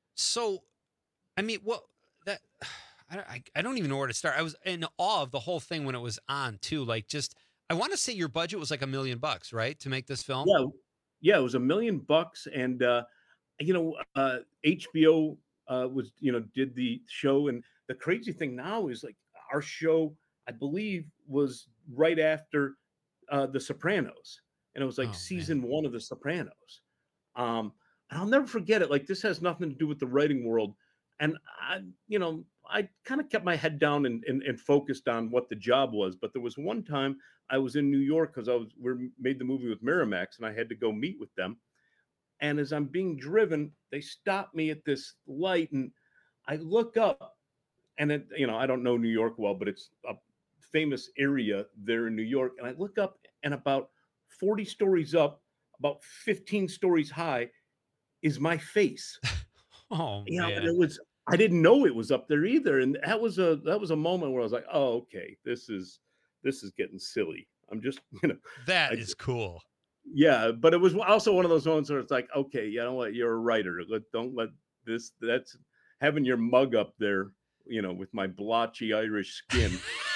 So, I mean, what that I don't, I, I don't even know where to start. I was in awe of the whole thing when it was on too. Like, just I want to say your budget was like a million bucks, right, to make this film? Yeah, yeah, it was a million bucks, and uh, you know, uh, H B O uh, was you know did the show, and the crazy thing now is like our show, I believe, was right after uh, The Sopranos, and it was like Oh, season one of The Sopranos. Um, and I'll never forget it. Like, this has nothing to do with the writing world, and I, you know, I kind of kept my head down and, and and focused on what the job was. But there was one time I was in New York because I was we made the movie with Miramax, and I had to go meet with them. And as I'm being driven, they stop me at this light, and I look up, and it, you know, I don't know New York well, but it's a famous area there in New York. And I look up, and about forty stories up, about fifteen stories high, is my face. Oh, You know, man. and it was, I didn't know it was up there either. And that was a, that was a moment where I was like, oh, okay, this is, this is getting silly. I'm just, you know, That I- is cool. yeah, but it was also one of those moments where it's like, okay, you know what, you're a writer. Let, don't let this, that's having your mug up there, you know, with my blotchy Irish skin.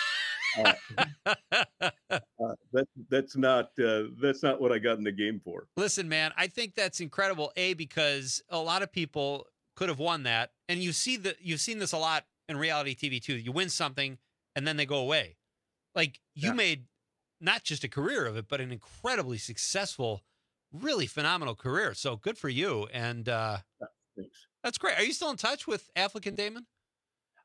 uh, uh, that, that's not, uh, that's not what I got in the game for. Listen, man, I think that's incredible. A, because a lot of people could have won that, and you see that you've seen this a lot in reality T V too. You win something, and then they go away. Like you Yeah. made not just a career of it, but an incredibly successful, really phenomenal career. So good for you. And uh, Thanks. that's great. Are you still in touch with Affleck and Damon?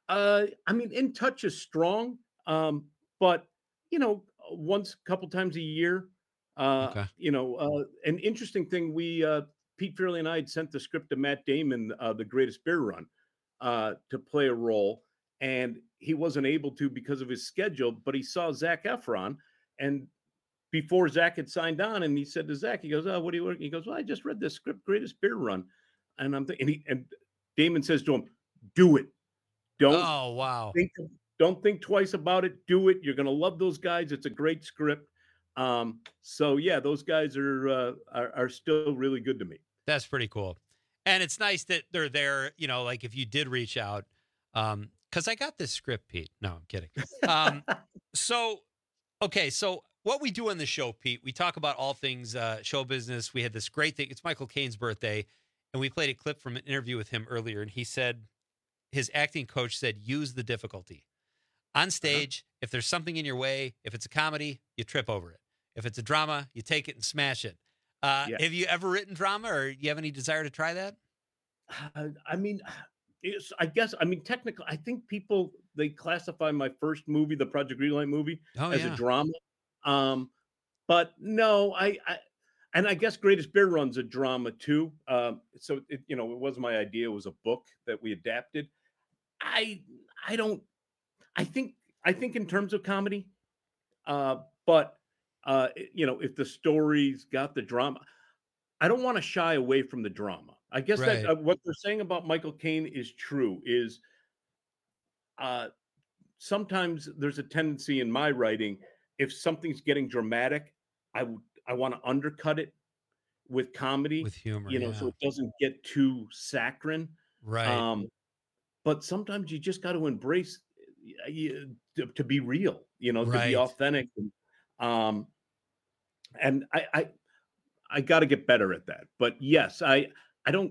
Uh, I mean, In Touch is strong, um, but you know, once a couple times a year. Uh, Okay. You know, uh, an interesting thing. We uh, Pete Fairley and I had sent the script to Matt Damon, uh, The Greatest Beer Run, uh, to play a role, and he wasn't able to because of his schedule. But he saw Zac Efron, and before Zach had signed on, and he said to Zach, he goes, "Oh, what are you working?" He goes, "Well, I just read this script, Greatest Beer Run," and I'm thinking, and, he, and Damon says to him, "Do it. Don't Oh, wow. think, don't think twice about it. Do it. You're gonna love those guys. It's a great script." Um, so yeah, those guys are, uh, are are still really good to me. That's pretty cool. And it's nice that they're there, you know, like if you did reach out, um, because I got this script, Pete. No, I'm kidding. Um, so, okay, so what we do on the show, Pete, we talk about all things uh, show business. We had this great thing. It's Michael Caine's birthday, and we played a clip from an interview with him earlier, and he said his acting coach said, use the difficulty. On stage, uh-huh. if there's something in your way, if it's a comedy, you trip over it. If it's a drama, you take it and smash it. Uh, Yeah. Have you ever written drama, or you have any desire to try that? Uh, I mean, it's, I guess, I mean, technically, I think people, they classify my first movie, the Project Greenlight movie, Oh, as yeah. a drama. Um, but no, I, I, and I guess Greatest Beer Run's a drama too. Um, so, it, you know, it wasn't my idea. It was a book that we adapted. I, I don't, I think, I think in terms of comedy, uh, but, uh, you know, if the story's got the drama, I don't want to shy away from the drama. I guess Right. that uh, what they're saying about Michael Caine is true. Is uh, sometimes there's a tendency in my writing, if something's getting dramatic, I would I want to undercut it with comedy, With humor, you know, so yeah. it doesn't get too saccharine. Right. Um, but sometimes you just got to embrace uh, you, to, to be real, you know, to Right. be authentic. And, um, and I, I, I got to get better at that. But yes, I, I don't,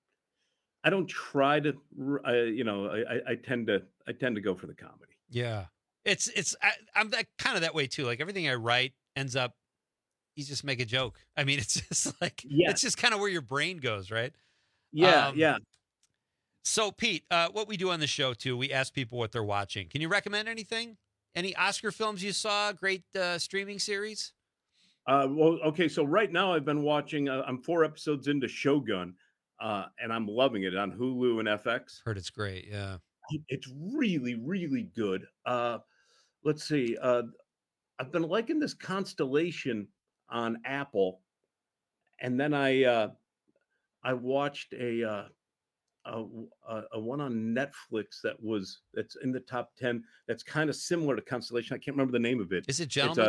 I don't try to, uh, you know, I, I tend to, I tend to go for the comedy. Yeah. It's, it's, I, I'm that kind of that way too. Like everything I write ends up, you just make a joke. I mean, it's just like, Yeah. it's just kind of where your brain goes, right? Yeah. Um, yeah. So Pete, uh, what we do on the show too, we ask people what they're watching. Can you recommend anything? Any Oscar films you saw? Great uh, streaming series? Uh, well, okay. So right now I've been watching, uh, I'm four episodes into Shogun, uh, and I'm loving it on Hulu and F X. Heard it's great. Yeah. It's really, really good. Uh, let's see. Uh, I've been liking this Constellation on Apple, and then I uh, I watched a, uh, a a a one on Netflix that was that's in the top ten. That's kind of similar to Constellation. I can't remember the name of it. Is it It's Gentlemen? a-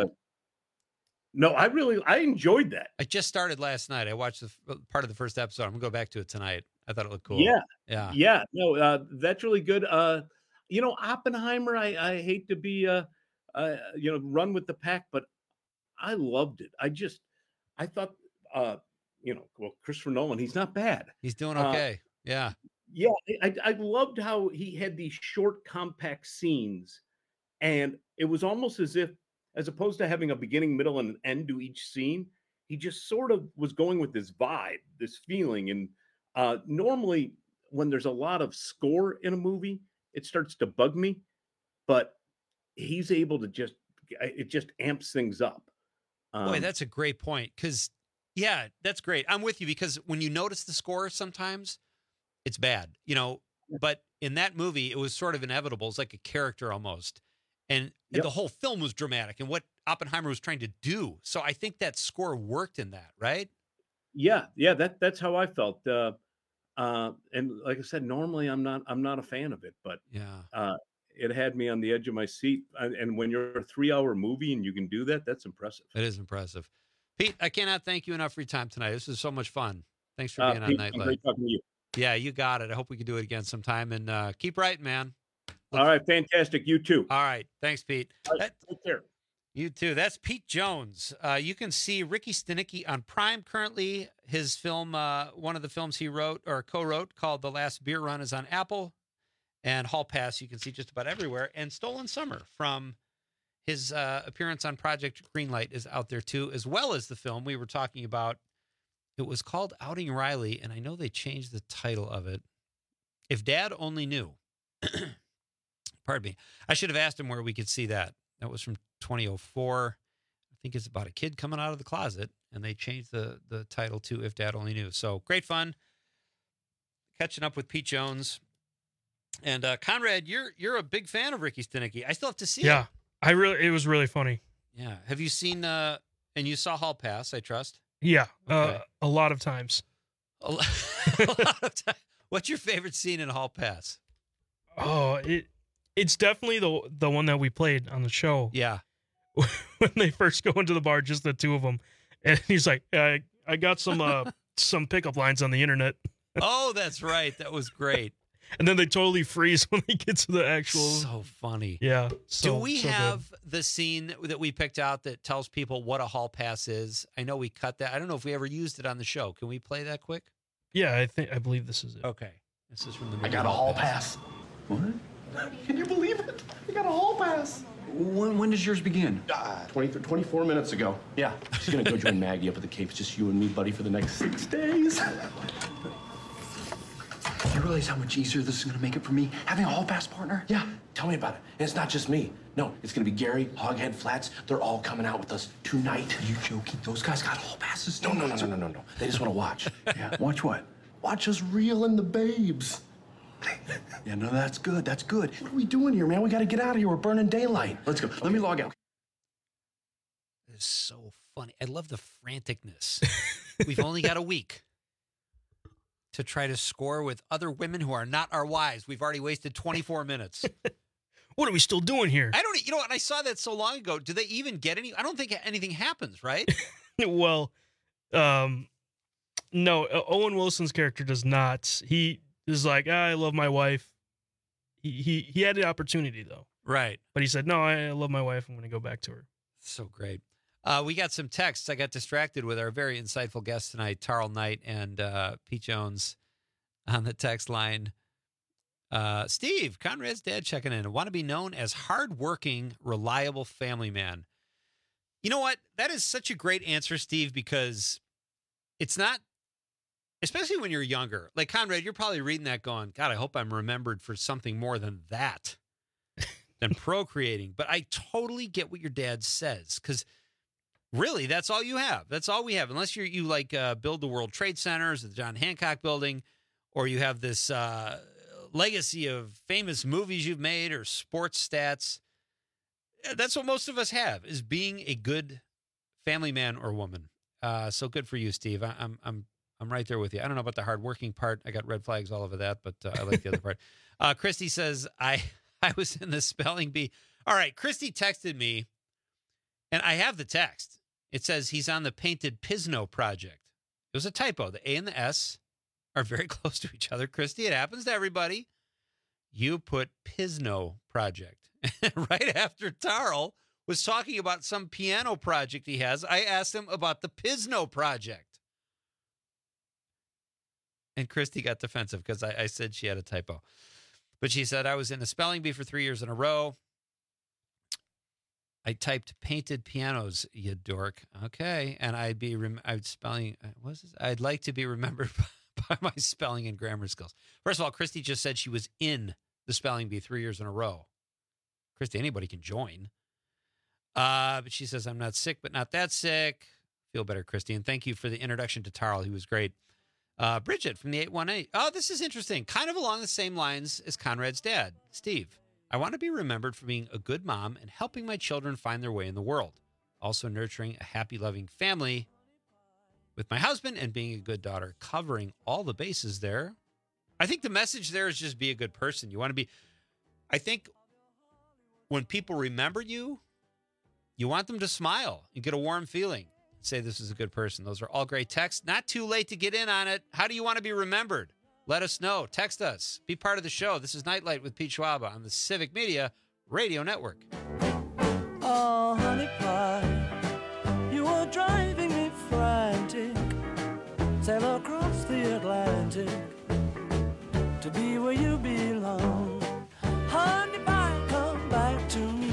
no, I really I enjoyed that. I just started last night. I watched the f- part of the first episode. I'm gonna go back to it tonight. I thought it looked cool. Yeah, Yeah. yeah. No, uh, that's really good. Uh, you know, Oppenheimer. I I hate to be uh, uh you know run with the pack, but I loved it. I just I thought uh you know well Christopher Nolan. He's not bad. He's doing Uh, okay. Yeah. Yeah, I, I loved how he had these short, compact scenes, and it was almost as if, as opposed to having a beginning, middle, and an end to each scene, he just sort of was going with this vibe, this feeling. And uh, normally, when there's a lot of score in a movie, it starts to bug me, but he's able to just it just amps things up. Boy, Um, that's a great point. Because, yeah, that's great. I'm with you because when you notice the score sometimes, it's bad, you know. But in that movie, it was sort of inevitable. It's like a character almost. And, and Yep. the whole film was dramatic and what Oppenheimer was trying to do. So I think that score worked in that, right? Yeah, yeah, that that's how I felt. Uh, uh, and like I said, normally I'm not I'm not a fan of it, but Yeah. uh, it had me on the edge of my seat. And, and when you're a three hour movie and you can do that, that's impressive. It is impressive. Pete, I cannot thank you enough for your time tonight. This was so much fun. Thanks for Uh, being on Pete, Nightlight. great talking to you. Yeah, you got it. I hope we can do it again sometime. And uh, keep writing, man. All right, fantastic. You too. All right. Thanks, Pete. That- Take care. You too. That's Pete Jones. Uh, you can see Ricky Stenicki on Prime currently. His film, uh, one of the films he wrote or co-wrote called The Last Beer Run is on Apple. And Hall Pass you can see just about everywhere. And Stolen Summer from his uh, appearance on Project Greenlight is out there too, as well as the film we were talking about. It was called Outing Riley, and I know they changed the title of it. If Dad Only Knew. Pardon me. I should have asked him where we could see that. That was from twenty oh four. I think it's about a kid coming out of the closet, and they changed the the title to If Dad Only Knew. So great fun. Catching up with Pete Jones. And uh, Conrad, you're you're a big fan of Ricky Stenicki. I still have to see yeah, it. I really it was really funny. Yeah. Have you seen uh and you saw Hall Pass, I trust? Yeah, Okay. uh, a lot of times. A lo- a lot of time. What's your favorite scene in Hall Pass? Oh, it it's definitely the the one that we played on the show. Yeah. When they first go into the bar, just the two of them, and he's like, "I I got some uh some pickup lines on the internet." Oh, that's right. That was great. And then they totally freeze when they get to the actual. So funny. Yeah. So, Do we so good. have the scene that we picked out that tells people what a hall pass is? I know we cut that. I don't know if we ever used it on the show. Can we play that quick? Yeah, I think I believe this is it. Okay. This is from the. I movie got a hall pass. What? Can you believe it? I got a hall pass. When, when does yours begin? Uh, twenty, twenty-four minutes ago. Yeah. She's gonna go join Maggie up at the Cape. It's just you and me, buddy, for the next six days. You realize how much easier this is gonna make it for me, having a hall pass partner? Yeah, tell me about it. And it's not just me. No, it's gonna be Gary, Hoghead Flats. They're all coming out with us tonight. Are you joking? Those guys got hall passes? No, no, no, no, no, no, no. They just want to watch. Yeah, watch what? Watch us reel in the babes. Yeah, no, that's good. That's good. What are we doing here, man? We got to get out of here. We're burning daylight. Let's go. Let me log out. It's so funny. I love the franticness. We've only got a week to try to score with other women who are not our wives. We've already wasted twenty-four minutes. What are we still doing here? I don't, you know what? I saw that so long ago. Do they even get any? I don't think anything happens, right? Well, um, no, uh, Owen Wilson's character does not. He is like, ah, I love my wife. He, he he had the opportunity though, Right. but he said, no, I love my wife. I'm going to go back to her. So great. Uh, we got some texts. I got distracted with our very insightful guests tonight, Tarl Knight and uh, Pete Jones on the text line. Uh, Steve, Conrad's dad checking in. I want to be known as hardworking, reliable family man. You know what? That is such a great answer, Steve, because it's not, especially when you're younger. Like, Conrad, you're probably reading that going, God, I hope I'm remembered for something more than that, than procreating. But I totally get what your dad says, because really, that's all you have. That's all we have. Unless you're, you like uh, build the World Trade Centers, the John Hancock Building, or you have this uh, legacy of famous movies you've made or sports stats. That's what most of us have, is being a good family man or woman. Uh, so good for you, Steve. I, I'm I'm I'm right there with you. I don't know about the hardworking part. I got red flags all over that, but uh, I like the other part. Uh, Christy says, I, I was in the spelling bee. All right, Christy texted me, and I have the text. It says he's on the Painted Pisno project. It was a typo. The A and the S are very close to each other. Christy, it happens to everybody. You put Pisno project. Right after Tarl was talking about some piano project he has, I asked him about the Pisno project. And Christy got defensive because I, I said she had a typo. But she said, I was in a spelling bee for three years in a row. I typed painted pianos, you dork. Okay. And I'd be, rem- I'd spelling, what was this? I'd like to be remembered by my spelling and grammar skills. First of all, Christy just said she was in the spelling bee three years in a row. Christy, anybody can join. Uh, but she says, I'm not sick, but not that sick. Feel better, Christy. And thank you for the introduction to Tarl. He was great. Uh, Bridget from the eight one eight. Oh, this is interesting. Kind of along the same lines as Conrad's dad, Steve. I want to be remembered for being a good mom and helping my children find their way in the world. Also nurturing a happy, loving family with my husband and being a good daughter. Covering all the bases there. I think the message there is just be a good person. You want to be, I think when people remember you, you want them to smile and get a warm feeling. Say this is a good person. Those are all great texts. Not too late to get in on it. How do you want to be remembered? Let us know. Text us. Be part of the show. This is Nightlight with Pete Schwaba on the Civic Media Radio Network. Oh, honey pie, you are driving me frantic. Sail across the Atlantic to be where you belong. Honey pie, come back to me.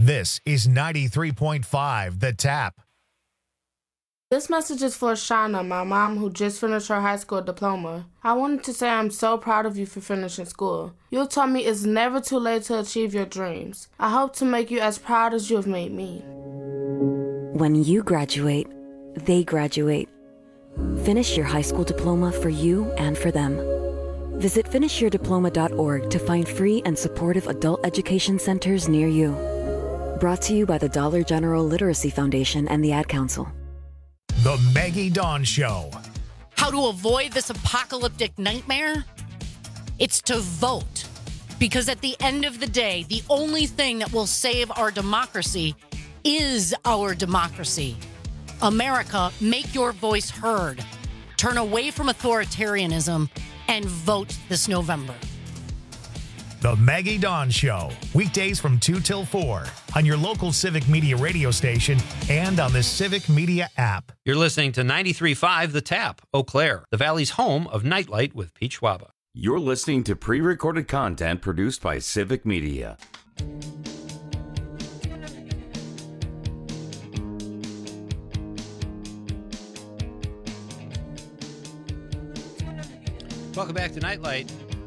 This is ninety-three point five The Tap. This message is for Shauna, my mom, who just finished her high school diploma. I wanted to say I'm so proud of you for finishing school. You taught me it's never too late to achieve your dreams. I hope to make you as proud as you have made me. When you graduate, they graduate. Finish your high school diploma for you and for them. Visit finish your diploma dot org to find free and supportive adult education centers near you. Brought to you by the Dollar General Literacy Foundation and the Ad Council. The Maggie Dawn Show. How to avoid this apocalyptic nightmare? It's to vote. Because at the end of the day, the only thing that will save our democracy is our democracy. America, make your voice heard. Turn away from authoritarianism and vote this November. The Maggie Dawn Show. Weekdays from two till four on your local Civic Media radio station and on the Civic Media app. You're listening to ninety-three point five The Tap, Eau Claire, the Valley's home of Nightlight with Pete Schwaba. You're listening to pre-recorded content produced by Civic Media. Welcome back to Nightlight.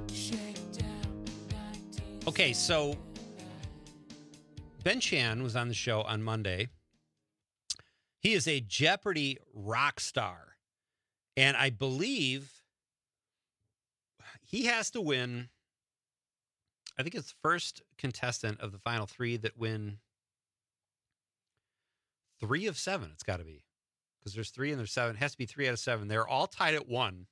Okay, so Ben Chan was on the show on Monday. He is a Jeopardy rock star. And I believe he has to win. I think it's the first contestant of the final three that win three of seven. It's got to be. Because there's three and there's seven. It has to be three out of seven. They're all tied at one.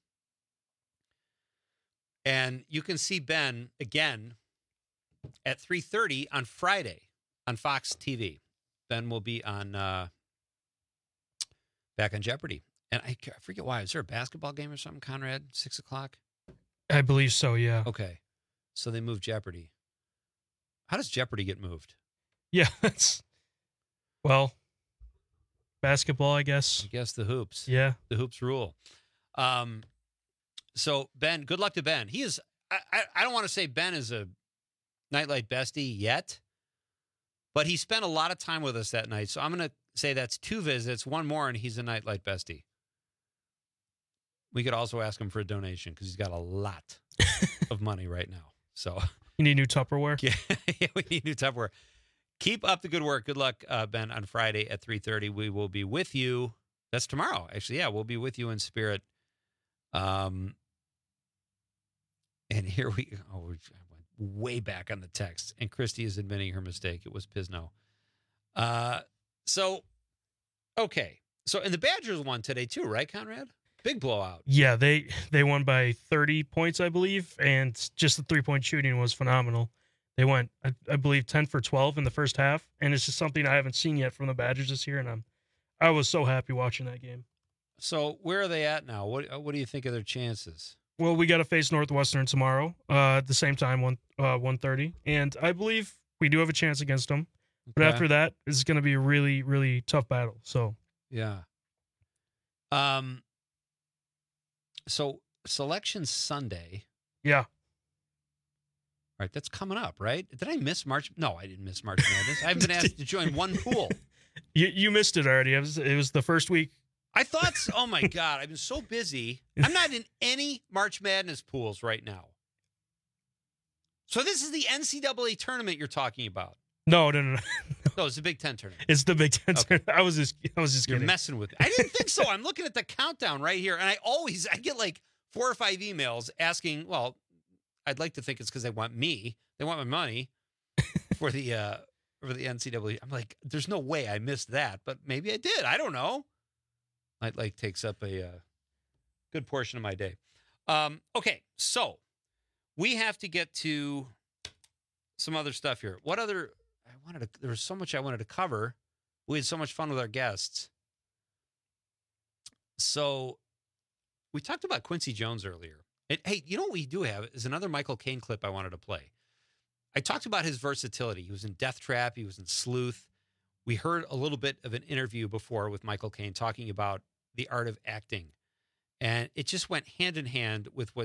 And you can see Ben again at three thirty on Friday on Fox T V. Ben will be on uh, back on Jeopardy. And I, I forget why. Is there a basketball game or something, Conrad? Six o'clock? I believe so, yeah. Okay. So they moved Jeopardy. How does Jeopardy get moved? Yeah, that's, well, basketball, I guess. I guess the hoops. Yeah. The hoops rule. Um, so, Ben, good luck to Ben. He is, I, I, I don't want to say Ben is a Nightlight bestie yet, but he spent a lot of time with us that night. So I'm going to say that's two visits, one more, and he's a Nightlight bestie. We could also ask him for a donation because he's got a lot of money right now. So you need new Tupperware? Yeah, yeah, we need new Tupperware. Keep up the good work. Good luck, uh, Ben, on Friday at three thirty. We will be with you. That's tomorrow, actually. Yeah, we'll be with you in spirit. Um, and here we oh, we went way back on the text. And Christy is admitting her mistake. It was Pisno. Uh, so, okay. So, and the Badgers won today too, right, Conrad? Big blowout. Yeah, they they won by thirty points, I believe, and just the three-point shooting was phenomenal. They went, I, I believe, ten for twelve in the first half, and it's just something I haven't seen yet from the Badgers this year, and I'm I was so happy watching that game. So where are they at now? What what do you think of their chances? Well, we got to face Northwestern tomorrow uh, at the same time, one uh, one thirty, and I believe we do have a chance against them. But Okay. after that, it's going to be a really, really tough battle. So Yeah. Um. So Selection Sunday. yeah, All right, that's coming up, right? Did I miss March? No, I didn't miss March Madness. I've been asked to join one pool. you you missed it already. It was it was the first week. I thought, so- oh my God, I've been so busy. I'm not in any March Madness pools right now. So this is the N C double A tournament you're talking about. No, no, no, no. No, it's the Big Ten tournament. It's the Big Ten. tournament. I was just I was just You're kidding. messing with me. I didn't think so. I'm looking at the countdown right here, and I always I get like four or five emails asking. Well, I'd like to think it's because they want me. They want my money for the uh, for the N C double A. I'm like, there's no way I missed that, but maybe I did. I don't know. It like takes up a uh, good portion of my day. Um, okay, so we have to get to some other stuff here. What other? I wanted to. There was so much I wanted to cover. We had so much fun with our guests. So we talked about Quincy Jones earlier. And, hey, you know what we do have is another Michael Caine clip I wanted to play. I talked about his versatility. He was in Death Trap. He was in Sleuth. We heard a little bit of an interview before with Michael Caine talking about the art of acting. And it just went hand in hand with what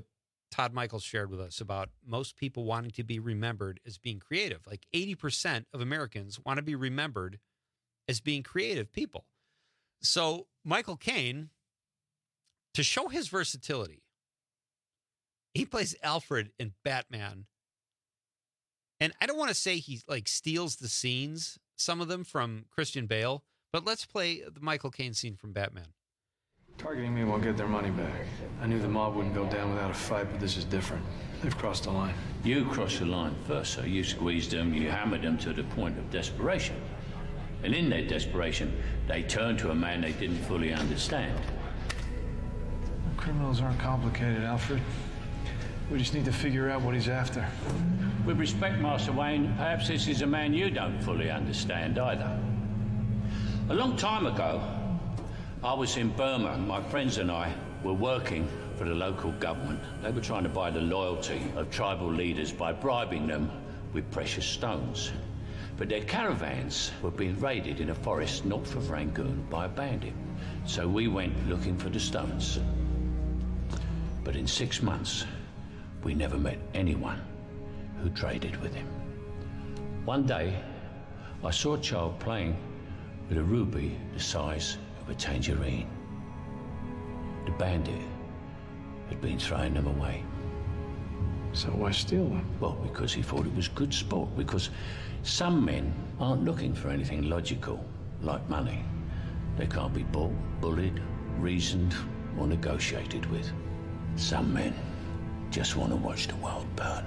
Todd Michaels shared with us about most people wanting to be remembered as being creative. Like eighty percent of Americans want to be remembered as being creative people. So Michael Caine, to show his versatility, he plays Alfred in Batman. And I don't want to say he like steals the scenes, some of them from Christian Bale, but let's play the Michael Caine scene from Batman. Targeting me won't get their money back. I knew the mob wouldn't go down without a fight, but this is different. They've crossed the line. You crossed the line first, so you squeezed them, you hammered them to the point of desperation. And in their desperation, they turned to a man they didn't fully understand. Criminals aren't complicated, Alfred. We just need to figure out what he's after. With respect, Master Wayne, perhaps this is a man you don't fully understand either. A long time ago, I was in Burma. My friends and I were working for the local government. They were trying to buy the loyalty of tribal leaders by bribing them with precious stones. But their caravans were being raided in a forest north of Rangoon by a bandit. So we went looking for the stones. But in six months, we never met anyone who traded with him. One day, I saw a child playing with a ruby the size of a tangerine. The bandit had been throwing them away. So why steal them? Well, because he thought it was good sport, because some men aren't looking for anything logical, like money. They can't be bought, bullied, reasoned, or negotiated with. Some men just want to watch the world burn.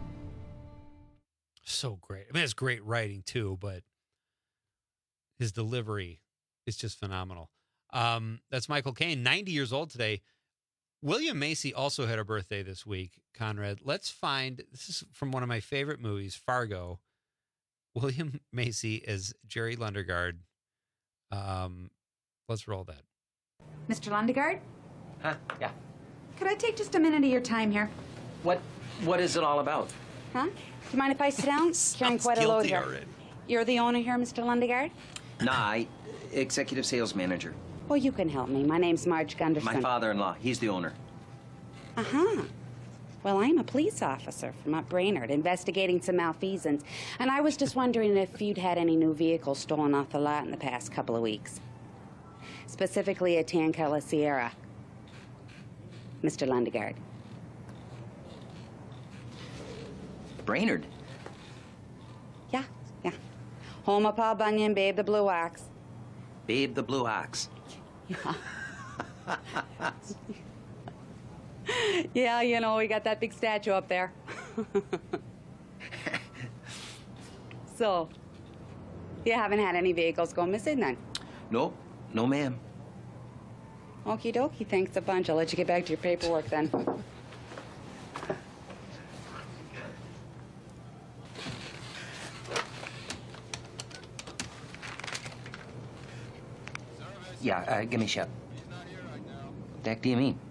So great. I mean, it's great writing too, but his delivery is just phenomenal. Um, that's Michael Caine, ninety years old today. William Macy also had a birthday this week, Conrad. Let's find, this is from one of my favorite movies, Fargo. William Macy as Jerry Lundegaard. Um, let's roll that. Mister Lundegaard? Huh? Yeah. Could I take just a minute of your time here? What What is it all about? Huh? Do you mind if I sit down? Carrying quite a load here. Already. You're the owner here, Mister Lundegaard? Nah, I, executive sales manager. Well, you can help me. My name's Marge Gunderson. My father-in-law, he's the owner. Uh-huh. Well, I'm a police officer from up Brainerd, investigating some malfeasance. And I was just wondering if you'd had any new vehicles stolen off the lot in the past couple of weeks. Specifically a Tankella Sierra. Mister Lundegaard. Brainerd? Yeah, yeah. Home of Paul Bunyan, Babe the Blue Ox. Babe the Blue Ox. Yeah. Yeah, you know, we got that big statue up there. So, you haven't had any vehicles go missing then? Nope. No, ma'am. Okie dokie, thanks a bunch. I'll let you get back to your paperwork then. Yeah, uh, give me a shot. The heck do you mean?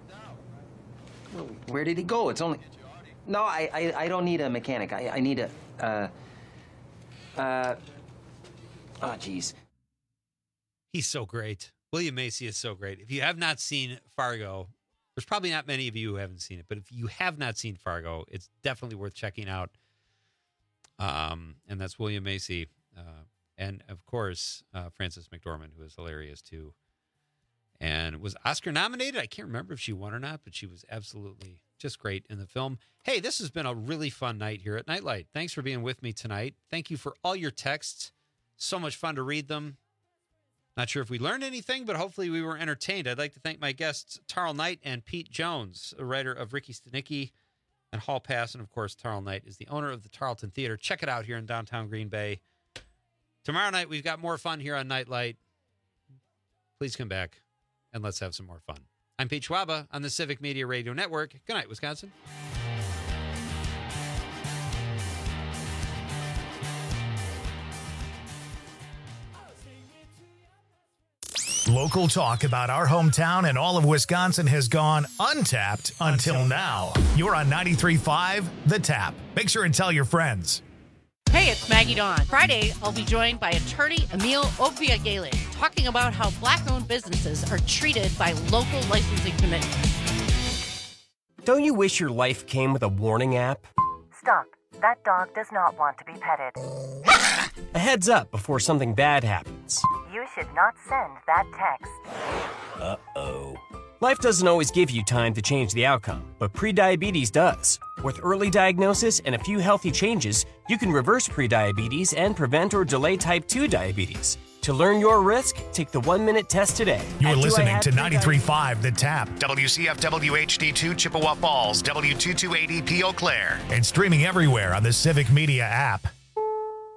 Where did he go? It's only... No, I, I, I don't need a mechanic. I, I need a, uh... Uh... Oh, jeez. He's so great. William Macy is so great. If you have not seen Fargo, there's probably not many of you who haven't seen it, but if you have not seen Fargo, it's definitely worth checking out. Um, and that's William Macy. Uh, and, of course, uh, Frances McDormand, who is hilarious, too. And was Oscar nominated? I can't remember if she won or not, but she was absolutely just great in the film. Hey, this has been a really fun night here at Nightlight. Thanks for being with me tonight. Thank you for all your texts. So much fun to read them. Not sure if we learned anything, but hopefully we were entertained. I'd like to thank my guests, Tarl Knight and Pete Jones, a writer of Ricky Stanicki and Hall Pass. And, of course, Tarl Knight is the owner of the Tarleton Theater. Check it out here in downtown Green Bay. Tomorrow night, we've got more fun here on Nightlight. Please come back and let's have some more fun. I'm Pete Schwaba on the Civic Media Radio Network. Good night, Wisconsin. Local talk about our hometown and all of Wisconsin has gone untapped until now. You're on ninety-three point five The Tap. Make sure and tell your friends. Hey, it's Maggie Dawn. Friday, I'll be joined by attorney Emil Obiagele talking about how black-owned businesses are treated by local licensing committees. Don't you wish your life came with a warning app? Stop. That dog does not want to be petted. A heads up before something bad happens. You should not send that text. Uh-oh. Life doesn't always give you time to change the outcome, but prediabetes does. With early diagnosis and a few healthy changes, you can reverse prediabetes and prevent or delay type two diabetes. To learn your risk, take the one-minute test today. You're At Do I listening Have to ninety-three point Prediabetes? five The Tap, W C F W H D two Chippewa Falls, W two two eight E P Eau Claire, and streaming everywhere on the Civic Media app.